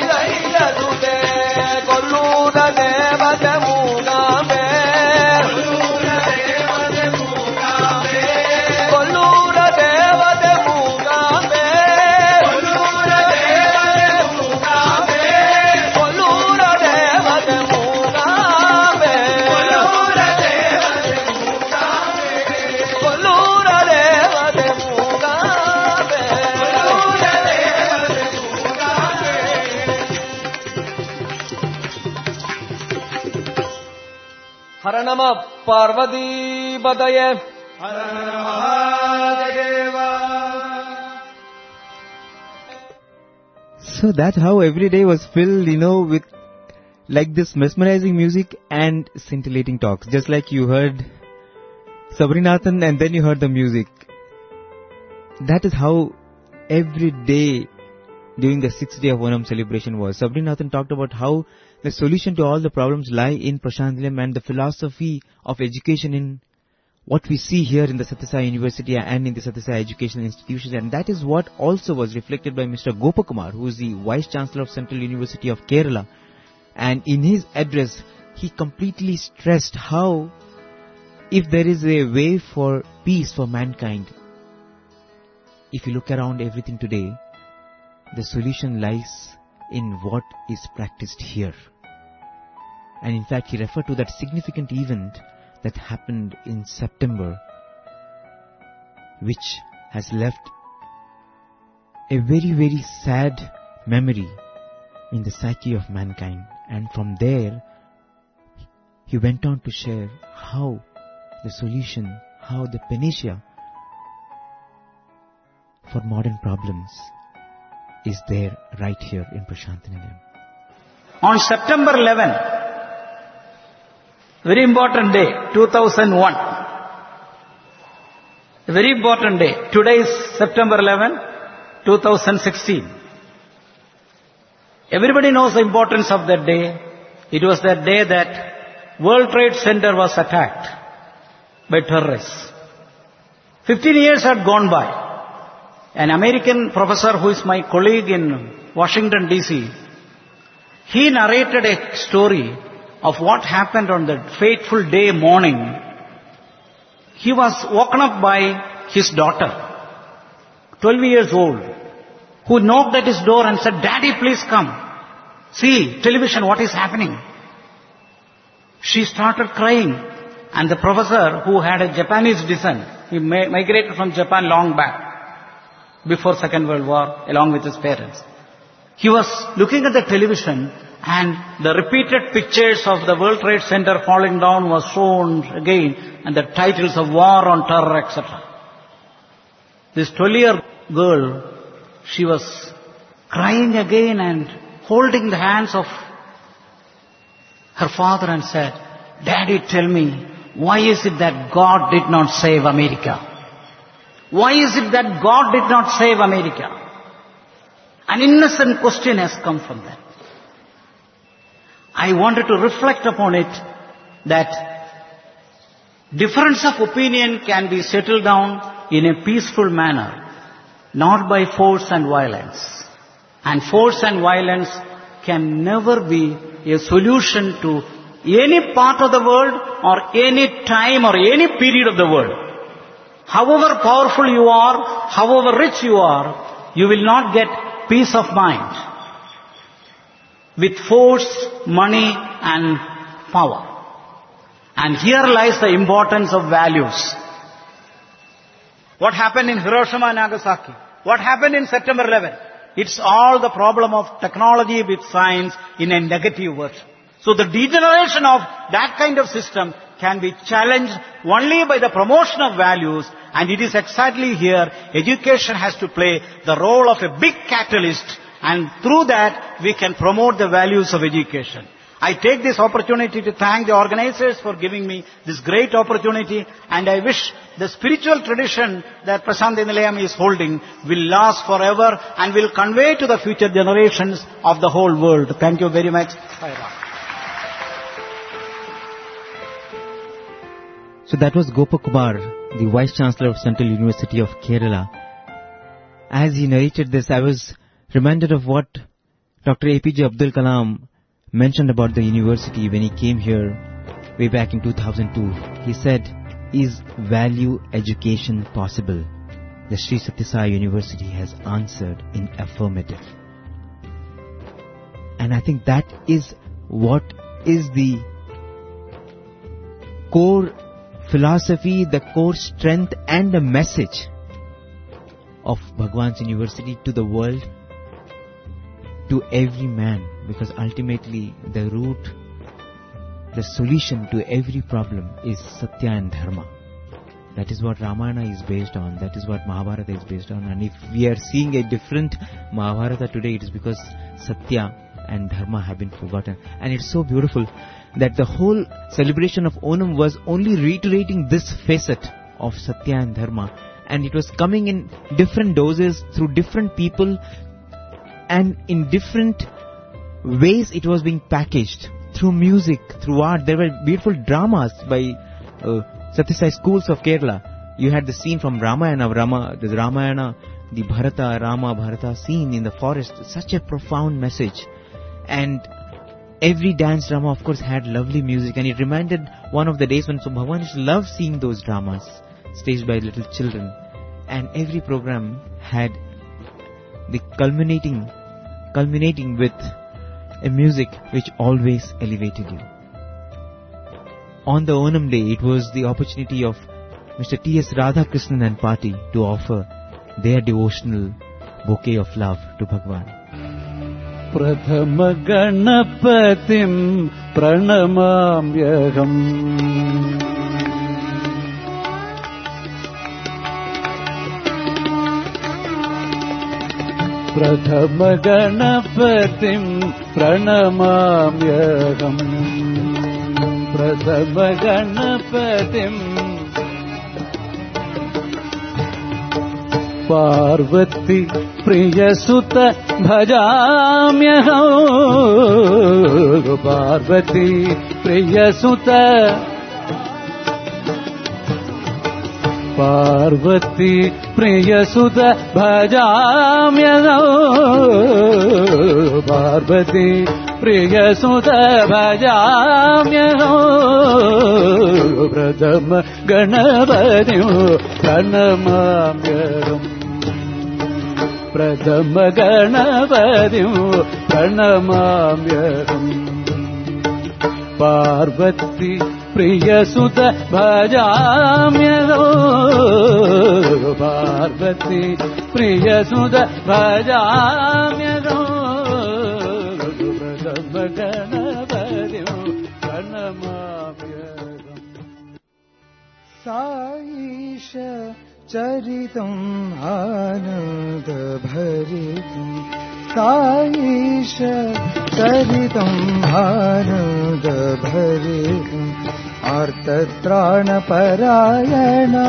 Kolluda deva de mugambe, Kolluda deva de mugambe, Kolluda deva de mugambe, Kolluda deva de mugambe, Kolluda deva de mugambe, Kolluda deva de mugambe, Kolluda deva de mugambe, Kolluda deva de mugambe. Haranama Parvati Badaye, Haranama Mahadeva. So that's how every day was filled, with like this mesmerizing music and scintillating talks. Just like you heard Sabrinathan and then you heard the music. That is how every day during the 6th day of Onam celebration was. Sabrinathan talked about how the solution to all the problems lie in Prashant Nilayam and the philosophy of education in what we see here in the Sathya Sai University and in the Sathya Sai educational institutions. And that is what also was reflected by Mr. Gopakumar, who is the Vice Chancellor of Central University of Kerala. And in his address, he completely stressed how if there is a way for peace for mankind, if you look around everything today, the solution lies in what is practiced here. And in fact, he referred to that significant event that happened in September which has left a very, very sad memory in the psyche of mankind. And from there, he went on to share how the solution, how the panacea for modern problems is there right here in Prashantinilayam. On September 11, very important day, 2001. A very important day. Today is September 11, 2016. Everybody knows the importance of that day. It was that day that World Trade Center was attacked by terrorists. 15 years had gone by. An American professor who is my colleague in Washington DC, he narrated a story of what happened on that fateful day morning. He was woken up by his daughter, 12 years old, who knocked at his door and said, "Daddy, please come. See, television, what is happening?" She started crying, and the professor, who had a Japanese descent, he migrated from Japan long back, before Second World War, along with his parents. He was looking at the television, and the repeated pictures of the World Trade Center falling down was shown again, and the titles of War on Terror, etc. This 12-year girl, she was crying again and holding the hands of her father and said, "Daddy, tell me, why is it that God did not save America? Why is it that God did not save America?" An innocent question has come from that. I wanted to reflect upon it, that difference of opinion can be settled down in a peaceful manner, not by force and violence. And force and violence can never be a solution to any part of the world or any time or any period of the world. However powerful you are, however rich you are, you will not get peace of mind with force, money and power. And here lies the importance of values. What happened in Hiroshima and Nagasaki? What happened in September 11? It's all the problem of technology with science in a negative version. So the degeneration of that kind of system can be challenged only by the promotion of values, and it is exactly here education has to play the role of a big catalyst, and through that we can promote the values of education. I take this opportunity to thank the organizers for giving me this great opportunity, and I wish the spiritual tradition that Prashantinilayam is holding will last forever and will convey to the future generations of the whole world. Thank you very much. So that was Gopakumar, the Vice Chancellor of Central University of Kerala. As he narrated this, I was reminded of what Dr. APJ Abdul Kalam mentioned about the university when he came here way back in 2002. He said, "Is value education possible?" The Sri Sathya Sai University has answered in affirmative. And I think that is what is the core philosophy, the core strength and the message of Bhagwan's University to the world, to every man, because ultimately the root, the solution to every problem is Satya and Dharma. That is what Ramayana is based on, that is what Mahabharata is based on, and if we are seeing a different Mahabharata today, it is because Satya and Dharma have been forgotten. And it's so beautiful that the whole celebration of Onam was only reiterating this facet of Satya and Dharma, and it was coming in different doses through different people, and in different ways it was being packaged, through music, through art. There were beautiful dramas by Sathya Sai schools of Kerala. You had the scene from Ramayana, the Bharata, Rama, Bharata scene in the forest, such a profound message. And every dance drama, of course, had lovely music, and it reminded one of the days when Bhagwan used to love seeing those dramas staged by little children. And every program had the culminating with a music which always elevated you. On the Onam day, it was the opportunity of Mr. T.S. Radhakrishnan and party to offer their devotional bouquet of love to Bhagwan. Prathama Ganapatim Pranamamyaham Prathama Ganapatim Pranamamyaham Prathama Ganapatim Parvati Priyasuta Bhajamyaham Parvati Priyasuta Parvati Priyasuta Bhajamyaham Parvati Priyasuta Bhajamyaham Prathama Ganapatim Pranamamyaham Prathama Ganapatim Pranamamyaham Parvati Priyasuta Bhajamyaham Parvati Priyasuta Bhajamyaham Prathama Ganapatim Pranamamyaham Saisha Charitam Ananda Bharitam Saisha Charitam Ananda Bharitam Artatrana Parayana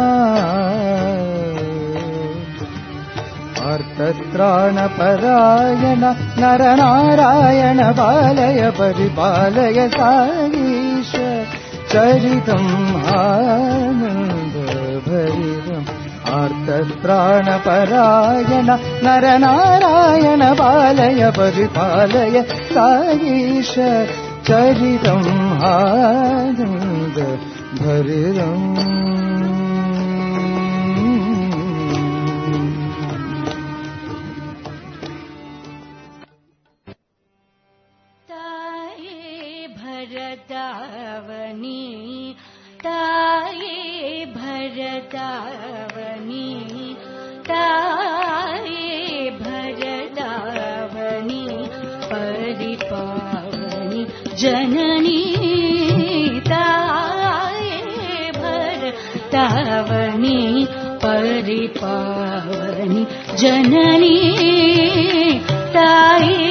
Artatrana Parayana Naranarayana Balaya Paripalaya Saisha Charitam Ananda Bharitam Artatrana Parayana Naranarayana Balaya Paripalaya Saisha Charitam Ananda Bharitam Taye Bharatavani Taye Bharatavani Paripavani Janani Taye Bharatavani Paripavani Janani Taye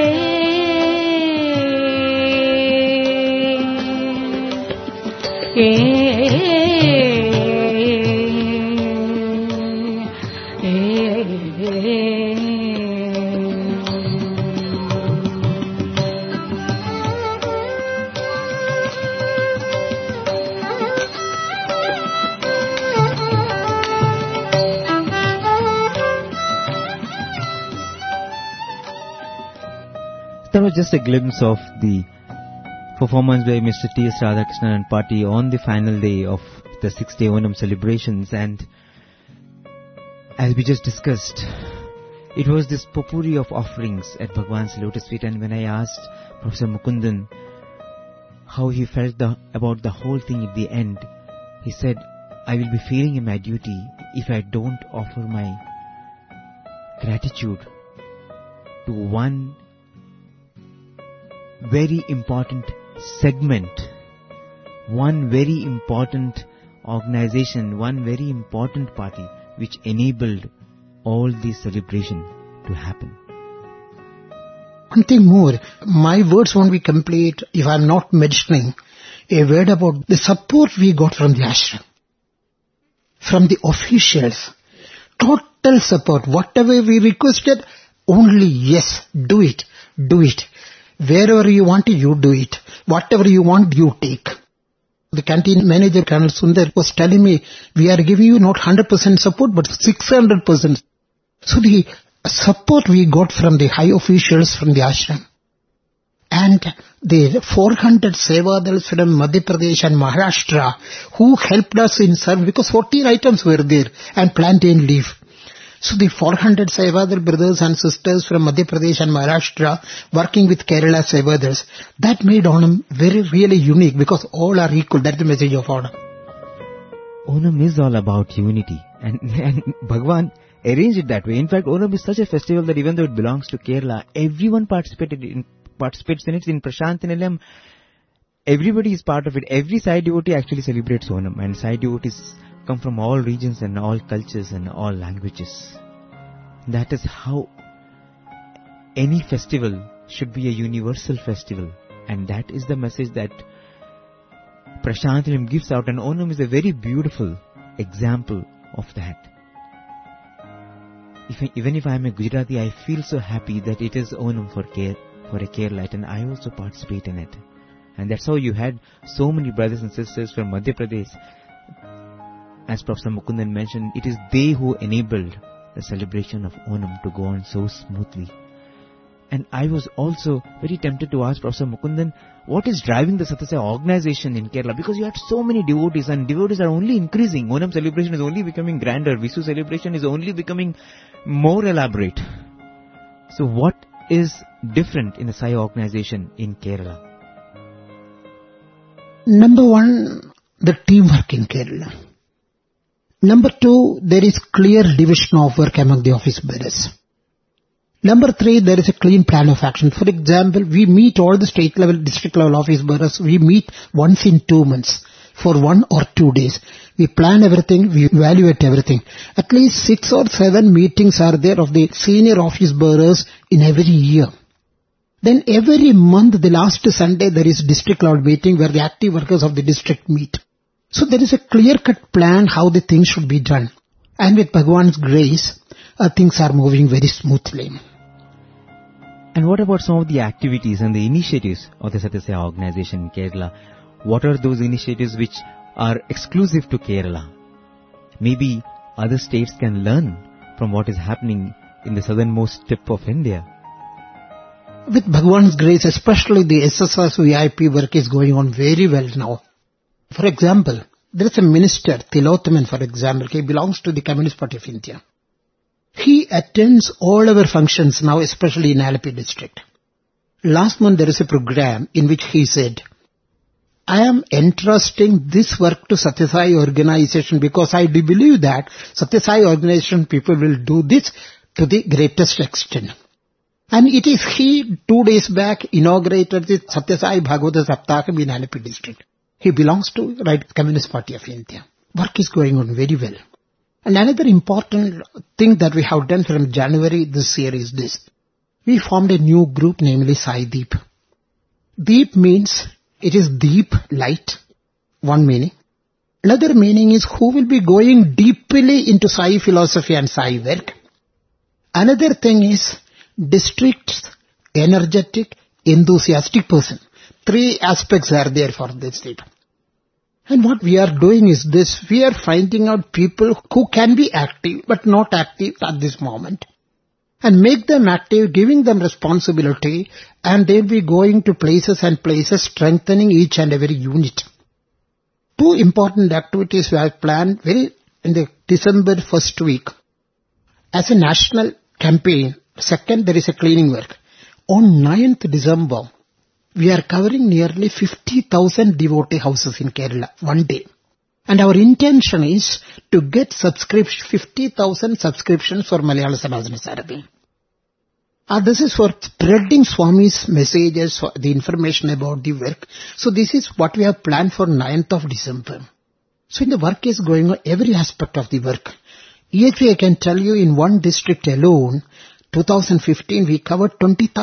That was just a glimpse of the performance by Mr. T.S. Radhakrishnan and party on the final day of the 6-day Onam celebrations. And as we just discussed, it was this potpourri of offerings at Bhagwan's lotus feet. And when I asked Professor Mukundan how he felt about the whole thing at the end, he said, I will be failing in my duty if I don't offer my gratitude to one very important segment, one very important organization, one very important party which enabled all this celebration to happen. One thing more, my words won't be complete if I'm not mentioning a word about the support we got from the ashram, from the officials. Total support. Whatever we requested, only yes, do it, do it. Wherever you want it, you do it. Whatever you want, you take. The canteen manager, Colonel Sundar, was telling me, we are giving you not 100% support, but 600%. So the support we got from the high officials from the ashram. And the 400 Sevadals from Madhya Pradesh and Maharashtra who helped us in service, because 14 items were there and plantain leaf. So the 400 Sevadal brothers and sisters from Madhya Pradesh and Maharashtra working with Kerala Sevadals, that made Onam very really unique because all are equal. That's the message of Onam. Onam is all about unity, and Bhagwan arranged it that way. In fact, Onam is such a festival that even though it belongs to Kerala, everyone participates in it. In Prashantinilayam, everybody is part of it. Every Sai devotee actually celebrates Onam, and Sai devotees come from all regions and all cultures and all languages. That is how any festival should be a universal festival, and that is the message that Prashantinilayam gives out, and Onam is a very beautiful example of that. Even if I am a Gujarati, I feel so happy that it is Onam for a Keralite, and I also participate in it. And that's how you had so many brothers and sisters from Madhya Pradesh. As Professor Mukundan mentioned, it is they who enabled the celebration of Onam to go on so smoothly. And I was also very tempted to ask Professor Mukundan, what is driving the Sathya Sai organization in Kerala? Because you had so many devotees, and devotees are only increasing. Onam celebration is only becoming grander. Vishu celebration is only becoming more elaborate. So what is different in the Sai organization in Kerala? Number one, the teamwork in Kerala. Number two, there is clear division of work among the office bearers. Number three, there is a clean plan of action. For example, we meet all the state level, district level office bearers. We meet once in 2 months for 1 or 2 days. We plan everything, we evaluate everything. At least 6 or 7 meetings are there of the senior office bearers in every year. Then every month, the last Sunday, there is district level meeting where the active workers of the district meet. So there is a clear-cut plan how the things should be done. And with Bhagwan's grace, things are moving very smoothly. And what about some of the activities and the initiatives of the Sathya Sai organization in Kerala? What are those initiatives which are exclusive to Kerala? Maybe other states can learn from what is happening in the southernmost tip of India. With Bhagwan's grace, especially the SSS VIP work is going on very well now. For example, there is a minister, Tilottaman, for example, he belongs to the Communist Party of India. He attends all our functions now, especially in Alleppey district. Last month there is a program in which he said, I am entrusting this work to Sathya Sai organization because I do believe that Sathya Sai organization people will do this to the greatest extent. And it is he 2 days back inaugurated the Sathya Sai Bhagavata Saptakam in Alleppey district. He belongs to Communist Party of India. Work is going on very well. And another important thing that we have done from January this year is this. We formed a new group, namely Sai Deep. Deep means it is deep, light, one meaning. Another meaning is who will be going deeply into Sai philosophy and Sai work. Another thing is district, energetic, enthusiastic person. 3 aspects are there for this deep. And what we are doing is this, we are finding out people who can be active but not active at this moment. And make them active, giving them responsibility, and they'll be going to places and places, strengthening each and every unit. 2 important activities we have planned in the December first week. As a national campaign, second there is a cleaning work. On 9th December, we are covering nearly 50,000 devotee houses in Kerala, one day. And our intention is to get 50,000 subscriptions for Malayalam Sanatana Sarabhi. This is for spreading Swami's messages, for the information about the work. So this is what we have planned for 9th of December. So the work is going on, every aspect of the work. EHV, I can tell you, in one district alone, 2015, we covered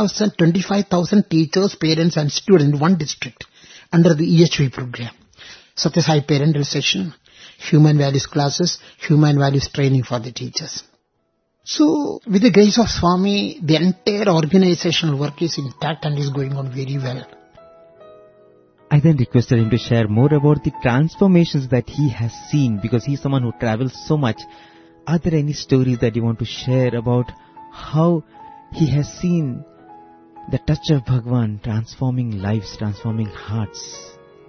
25,000 teachers, parents and students in one district under the EHV program. Sathya Sai parental session, human values classes, human values training for the teachers. So, with the grace of Swami, the entire organizational work is intact and is going on very well. I then requested him to share more about the transformations that he has seen, because he's someone who travels so much. Are there any stories that you want to share about how he has seen the touch of Bhagwan transforming lives, transforming hearts?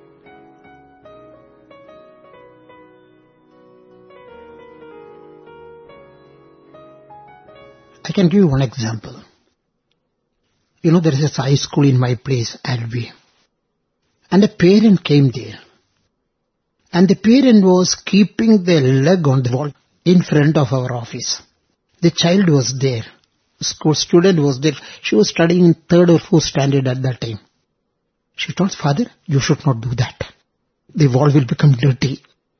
I can give you one example. You know, there is a Sai school in my place, Alvi. And a parent came there. And the parent was keeping their leg on the wall in front of our office. The child was there. School student was there. She was studying in 3rd or 4th standard at that time. She told, "Father, you should not do that. The wall will become dirty."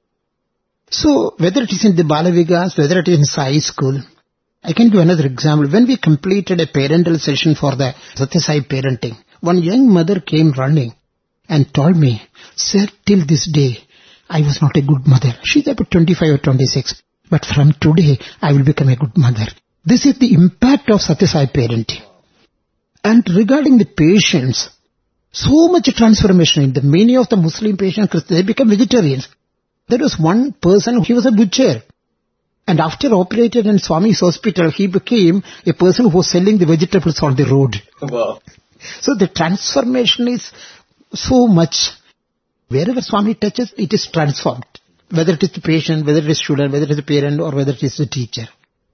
So, whether it is in the Balavikas, whether it is in Sai school, I can give another example. When we completed a parental session for the Satyasai parenting, one young mother came running and told me, "Sir, till this day, I was not a good mother." She's about 25 or 26. "But from today, I will become a good mother." This is the impact of Satyasai parenting. And regarding the patients, so much transformation in the many of the Muslim patients, they become vegetarians. There was one person, he was a butcher. And after operated in Swami's hospital, he became a person who was selling the vegetables on the road. Wow. So the transformation is so much. Wherever Swami touches, it is transformed. Whether it is the patient, whether it is student, whether it is the parent, or whether it is the teacher.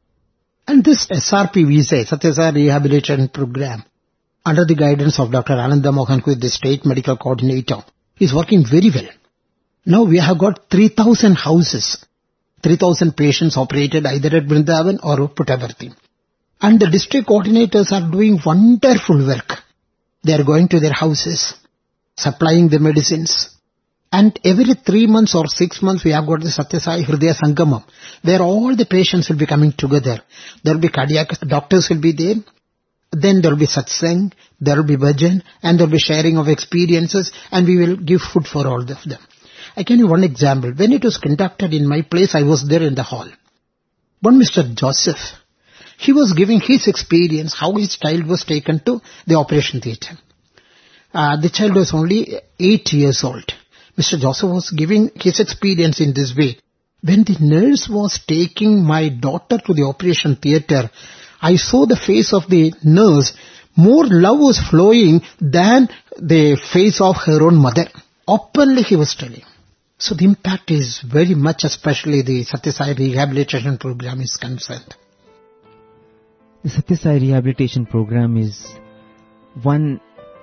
And this SRP visa, Satyasai Rehabilitation Program, under the guidance of Dr. Ananda Mohan, who is the State Medical Coordinator, is working very well. Now we have got 3,000 houses, 3,000 patients operated either at Vrindavan or Puttaparthi. And the district coordinators are doing wonderful work. They are going to their houses, supplying the medicines. And every 3 months or 6 months we have got the Satyasai Hridaya Sangamam, where all the patients will be coming together. There will be cardiac doctors will be there. Then there will be satsang, there will be bhajan, and there will be sharing of experiences, and we will give food for all of them. I can give you one example. When it was conducted in my place, I was there in the hall. One Mr. Joseph, he was giving his experience, how his child was taken to the operation theatre. The child was only 8 years old. Mr. Joseph was giving his experience in this way. When the nurse was taking my daughter to the operation theatre, I saw the face of the nurse, more love was flowing than the face of her own mother. Openly he was telling. So the impact is very much, especially the Satyasai Rehabilitation Program is concerned. The Satyasai Rehabilitation Program is one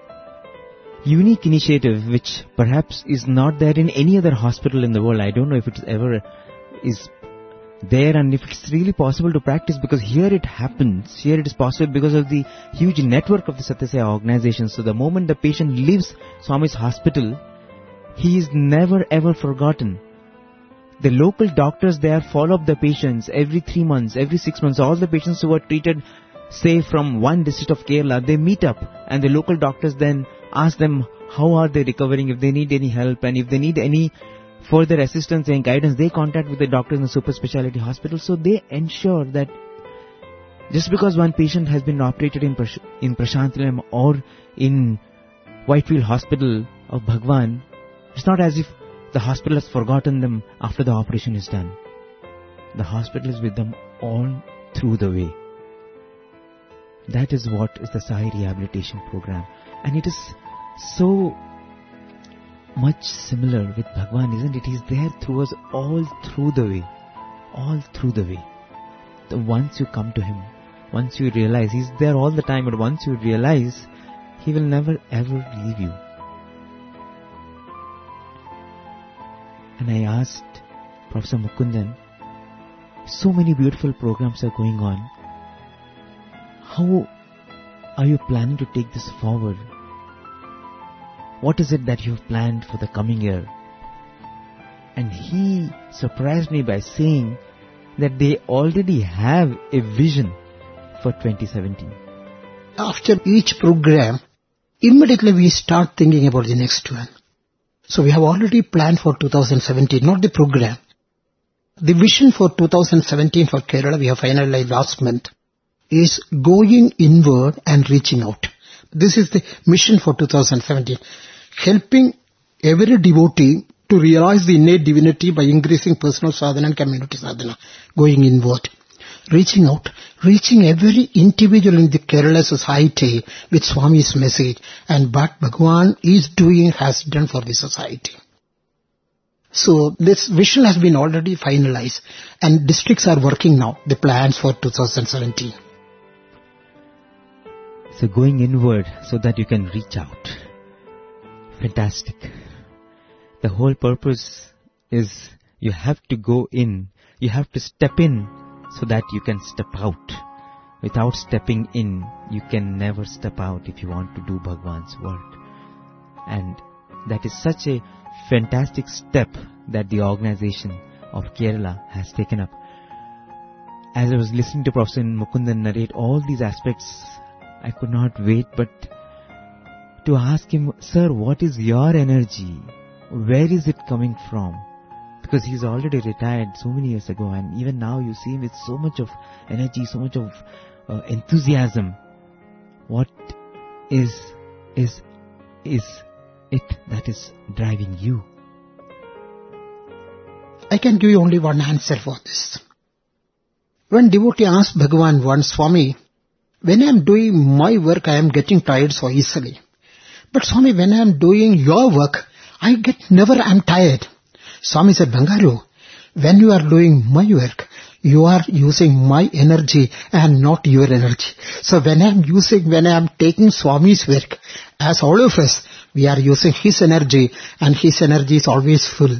unique initiative which perhaps is not there in any other hospital in the world. I don't know if it ever is there and if it's really possible to practice, because here it happens. Here it is possible because of the huge network of the Satyasai organization. So the moment the patient leaves Swami's hospital, he is never ever forgotten. The local doctors there follow up the patients every 3 months, every 6 months. All the patients who are treated, say from one district of Kerala, they meet up and the local doctors then ask them how are they recovering, if they need any help, and if they need any further assistance and guidance, they contact with the doctors in the super specialty hospital. So they ensure that just because one patient has been operated in Prashantilam or in Whitefield Hospital of Bhagwan, it's not as if the hospital has forgotten them after the operation is done. The hospital is with them all through the way. That is what is the Sai Rehabilitation Program. And it is so much similar with Bhagwan, isn't it? He is there through us all through the way. All through the way. Once you come to Him, once you realize, He's there all the time, but once you realize, He will never ever leave you. And I asked Professor Mukundan, so many beautiful programs are going on. How are you planning to take this forward? What is it that you have planned for the coming year? And he surprised me by saying that they already have a vision for 2017. After each program, immediately we start thinking about the next one. So we have already planned for 2017, not the program. The vision for 2017 for Kerala, we have finalized last month, is going inward and reaching out. This is the mission for 2017. Helping every devotee to realize the innate divinity by increasing personal sadhana and community sadhana. Going inward. Reaching out. Reaching every individual in the Kerala society with Swami's message. And what Bhagwan is doing, has done for the society. So this vision has been already finalized. And districts are working now, the plans for 2017. So going inward so that you can reach out. Fantastic. The whole purpose is you have to go in, you have to step in so that you can step out. Without stepping in, you can never step out if you want to do Bhagwan's work. And that is such a fantastic step that the organization of Kerala has taken up. As I was listening to Professor Mukundan narrate all these aspects, I could not wait but to ask him, sir, what is your energy? Where is it coming from? Because he's already retired so many years ago, and even now you see him with so much of energy, so much of enthusiasm. What is it that is driving you? I can give you only one answer for this. When devotee asked Bhagavan once, Swami, when I am doing my work, I am getting tired so easily. But Swami, when I am doing your work, I am tired. Swami said, Bangaru, when you are doing my work, you are using my energy and not your energy. So when I am taking Swami's work, as all of us, we are using his energy, and his energy is always full.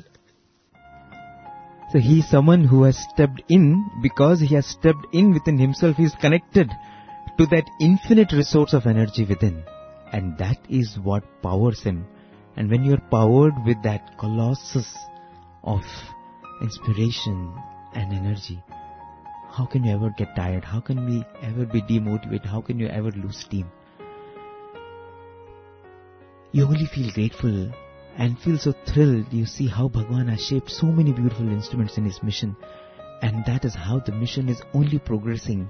So he is someone who has stepped in. Because he has stepped in within himself, he is connected to that infinite resource of energy within. And that is what powers him. And when you are powered with that colossus of inspiration and energy, how can you ever get tired? How can we ever be demotivated? How can you ever lose steam? You only feel grateful and feel so thrilled. You see how Bhagavan has shaped so many beautiful instruments in his mission, and that is how the mission is only progressing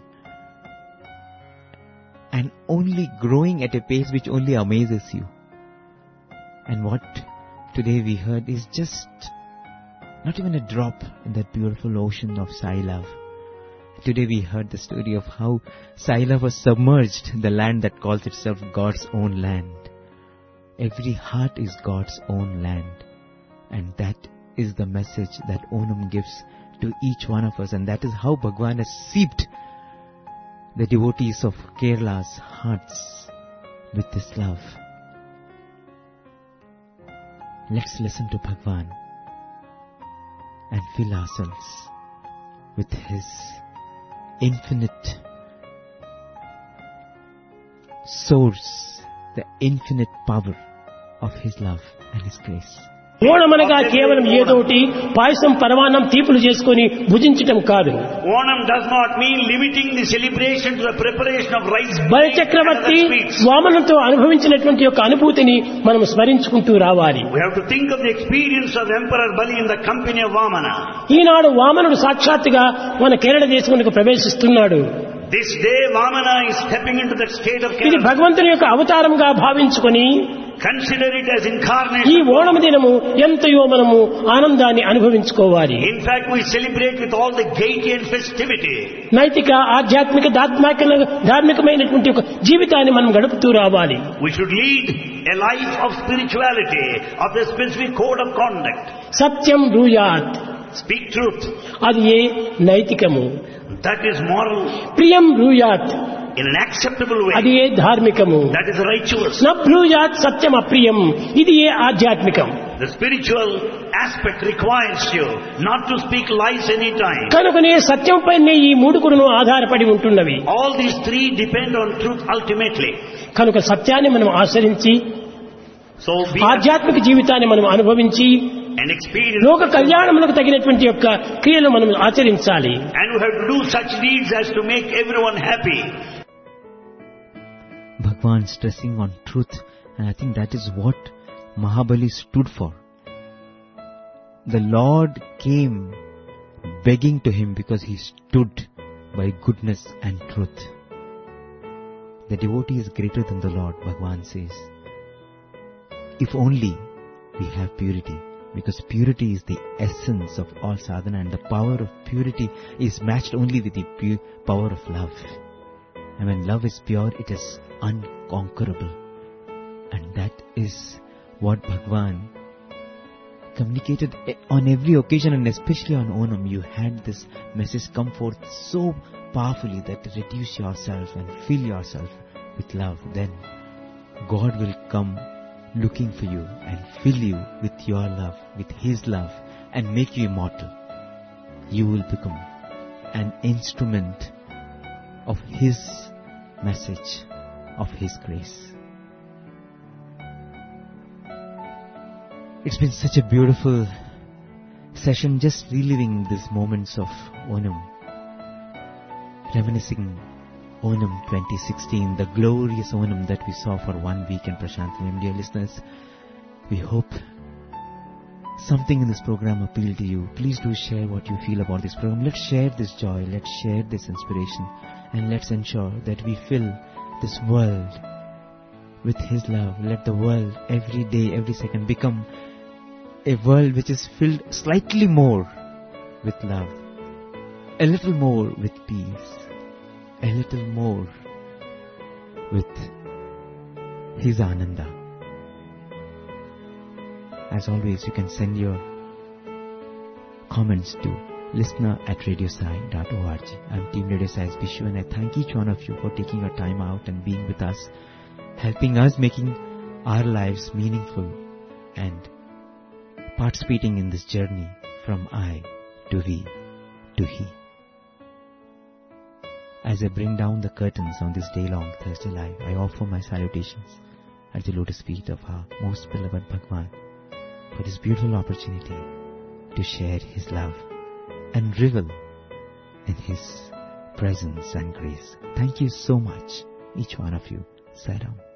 and only growing at a pace which only amazes you. And what today we heard is just not even a drop in that beautiful ocean of Sai love. Today we heard the story of how Sai love was submerged, the land that calls itself God's own land. Every heart is God's own land. And that is the message that Onam gives to each one of us. And that is how Bhagavan has seeped the devotees of Kerala's hearts with this love. Let's listen to Bhagavan and fill ourselves with his infinite source, the infinite power of his love and his grace. ఓణమనగా కేవలం ఏదోటి పాయసం పరమాన్నం తీపులు చేసుకొని భుజించటం కాదు. Onam does not mean limiting the celebration to the preparation of rice. బలిచక్రవర్తి వామనంతో అనుభవించినటువంటి యొక్క అనుభూతిని మనం స్మరించుకుంటూ రావాలి. We have to think of the experience of Emperor Bali in the company of Vamana. ఈనాడు వామనుడు సాక్షాత్తుగా మన కేరళ దేశమునకు ప్రవేశిస్తున్నాడు. This day Vamana is stepping into that state of ఇది Kerala. భగవంతుని యొక్క అవతారంగా భావించుకొని Consider it as incarnation. ఈ ఓణమ దినము ఎంతయో మనము ఆనందాన్ని అనుభవించుకోవాలి. In fact, we celebrate with all the gaiety and festivity. నైతిక ఆధ్యాత్మిక ధార్మికమైనటువంటి ఒక జీవితాన్ని మనం గడుపుతూ రావాలి. We should lead a life of spirituality, of the specific code of conduct. Satyam బ్రూయాత్. Speak truth. అది ఏ నైతికము. That is moral. ప్రియం బ్రూయాత్. In an acceptable way. అది ఏ ధార్మికము. That is righteous. న బ్రూయాత్ సత్యం అప్రియం. ఇది ఏ ఆధ్యాత్మికం. The spiritual aspect requires you not to speak lies any time. కనుకనే సత్యం పైనే ఈ మూడు కూడాను ఆధారపడి ఉంటున్నవి. All these three depend on truth ultimately. కనుక సత్యాన్ని మనం ఆచరించి ఆధ్యాత్మిక జీవితాన్ని మనం అనుభవించి లోక కళ్యాణములకు తగినటువంటి యొక్క క్రియలు మనం ఆచరించాలి. And we have to do such deeds as to make everyone happy. Bhagavan stressing on truth, and I think that is what Mahabali stood for. The Lord came begging to him because he stood by goodness and truth. The devotee is greater than the Lord, Bhagavan says. If only we have purity, because purity is the essence of all sadhana, and the power of purity is matched only with the power of love. And when love is pure, it is unconquerable. And that is what Bhagavan communicated on every occasion, and especially on Onam. You had this message come forth so powerfully that reduce yourself and fill yourself with love. Then God will come looking for you and fill you with your love, with His love, and make you immortal. You will become an instrument of His message, of His grace. It's been such a beautiful session, just reliving these moments of Onam, reminiscing Onam 2016, the glorious Onam that we saw for 1 week in Prashanthanam. Dear listeners, we hope something in this program appealed to you. Please do share what you feel about this program. Let's share this joy, let's share this inspiration, and let's ensure that we fill this world with His love. Let the world every day, every second become a world which is filled slightly more with love, a little more with peace, a little more with His Ananda. As always, you can send your comments to listener@radiosai.org. I'm Team Radio Sai's Bishu, and I thank each one of you for taking your time out and being with us, helping us making our lives meaningful and participating in this journey from I to we to He. As I bring down the curtains on this day-long Thursday Live, I offer my salutations at the lotus feet of our most beloved Bhagwan for this beautiful opportunity to share His love and revel in His presence and grace. Thank you so much, each one of you. Saram.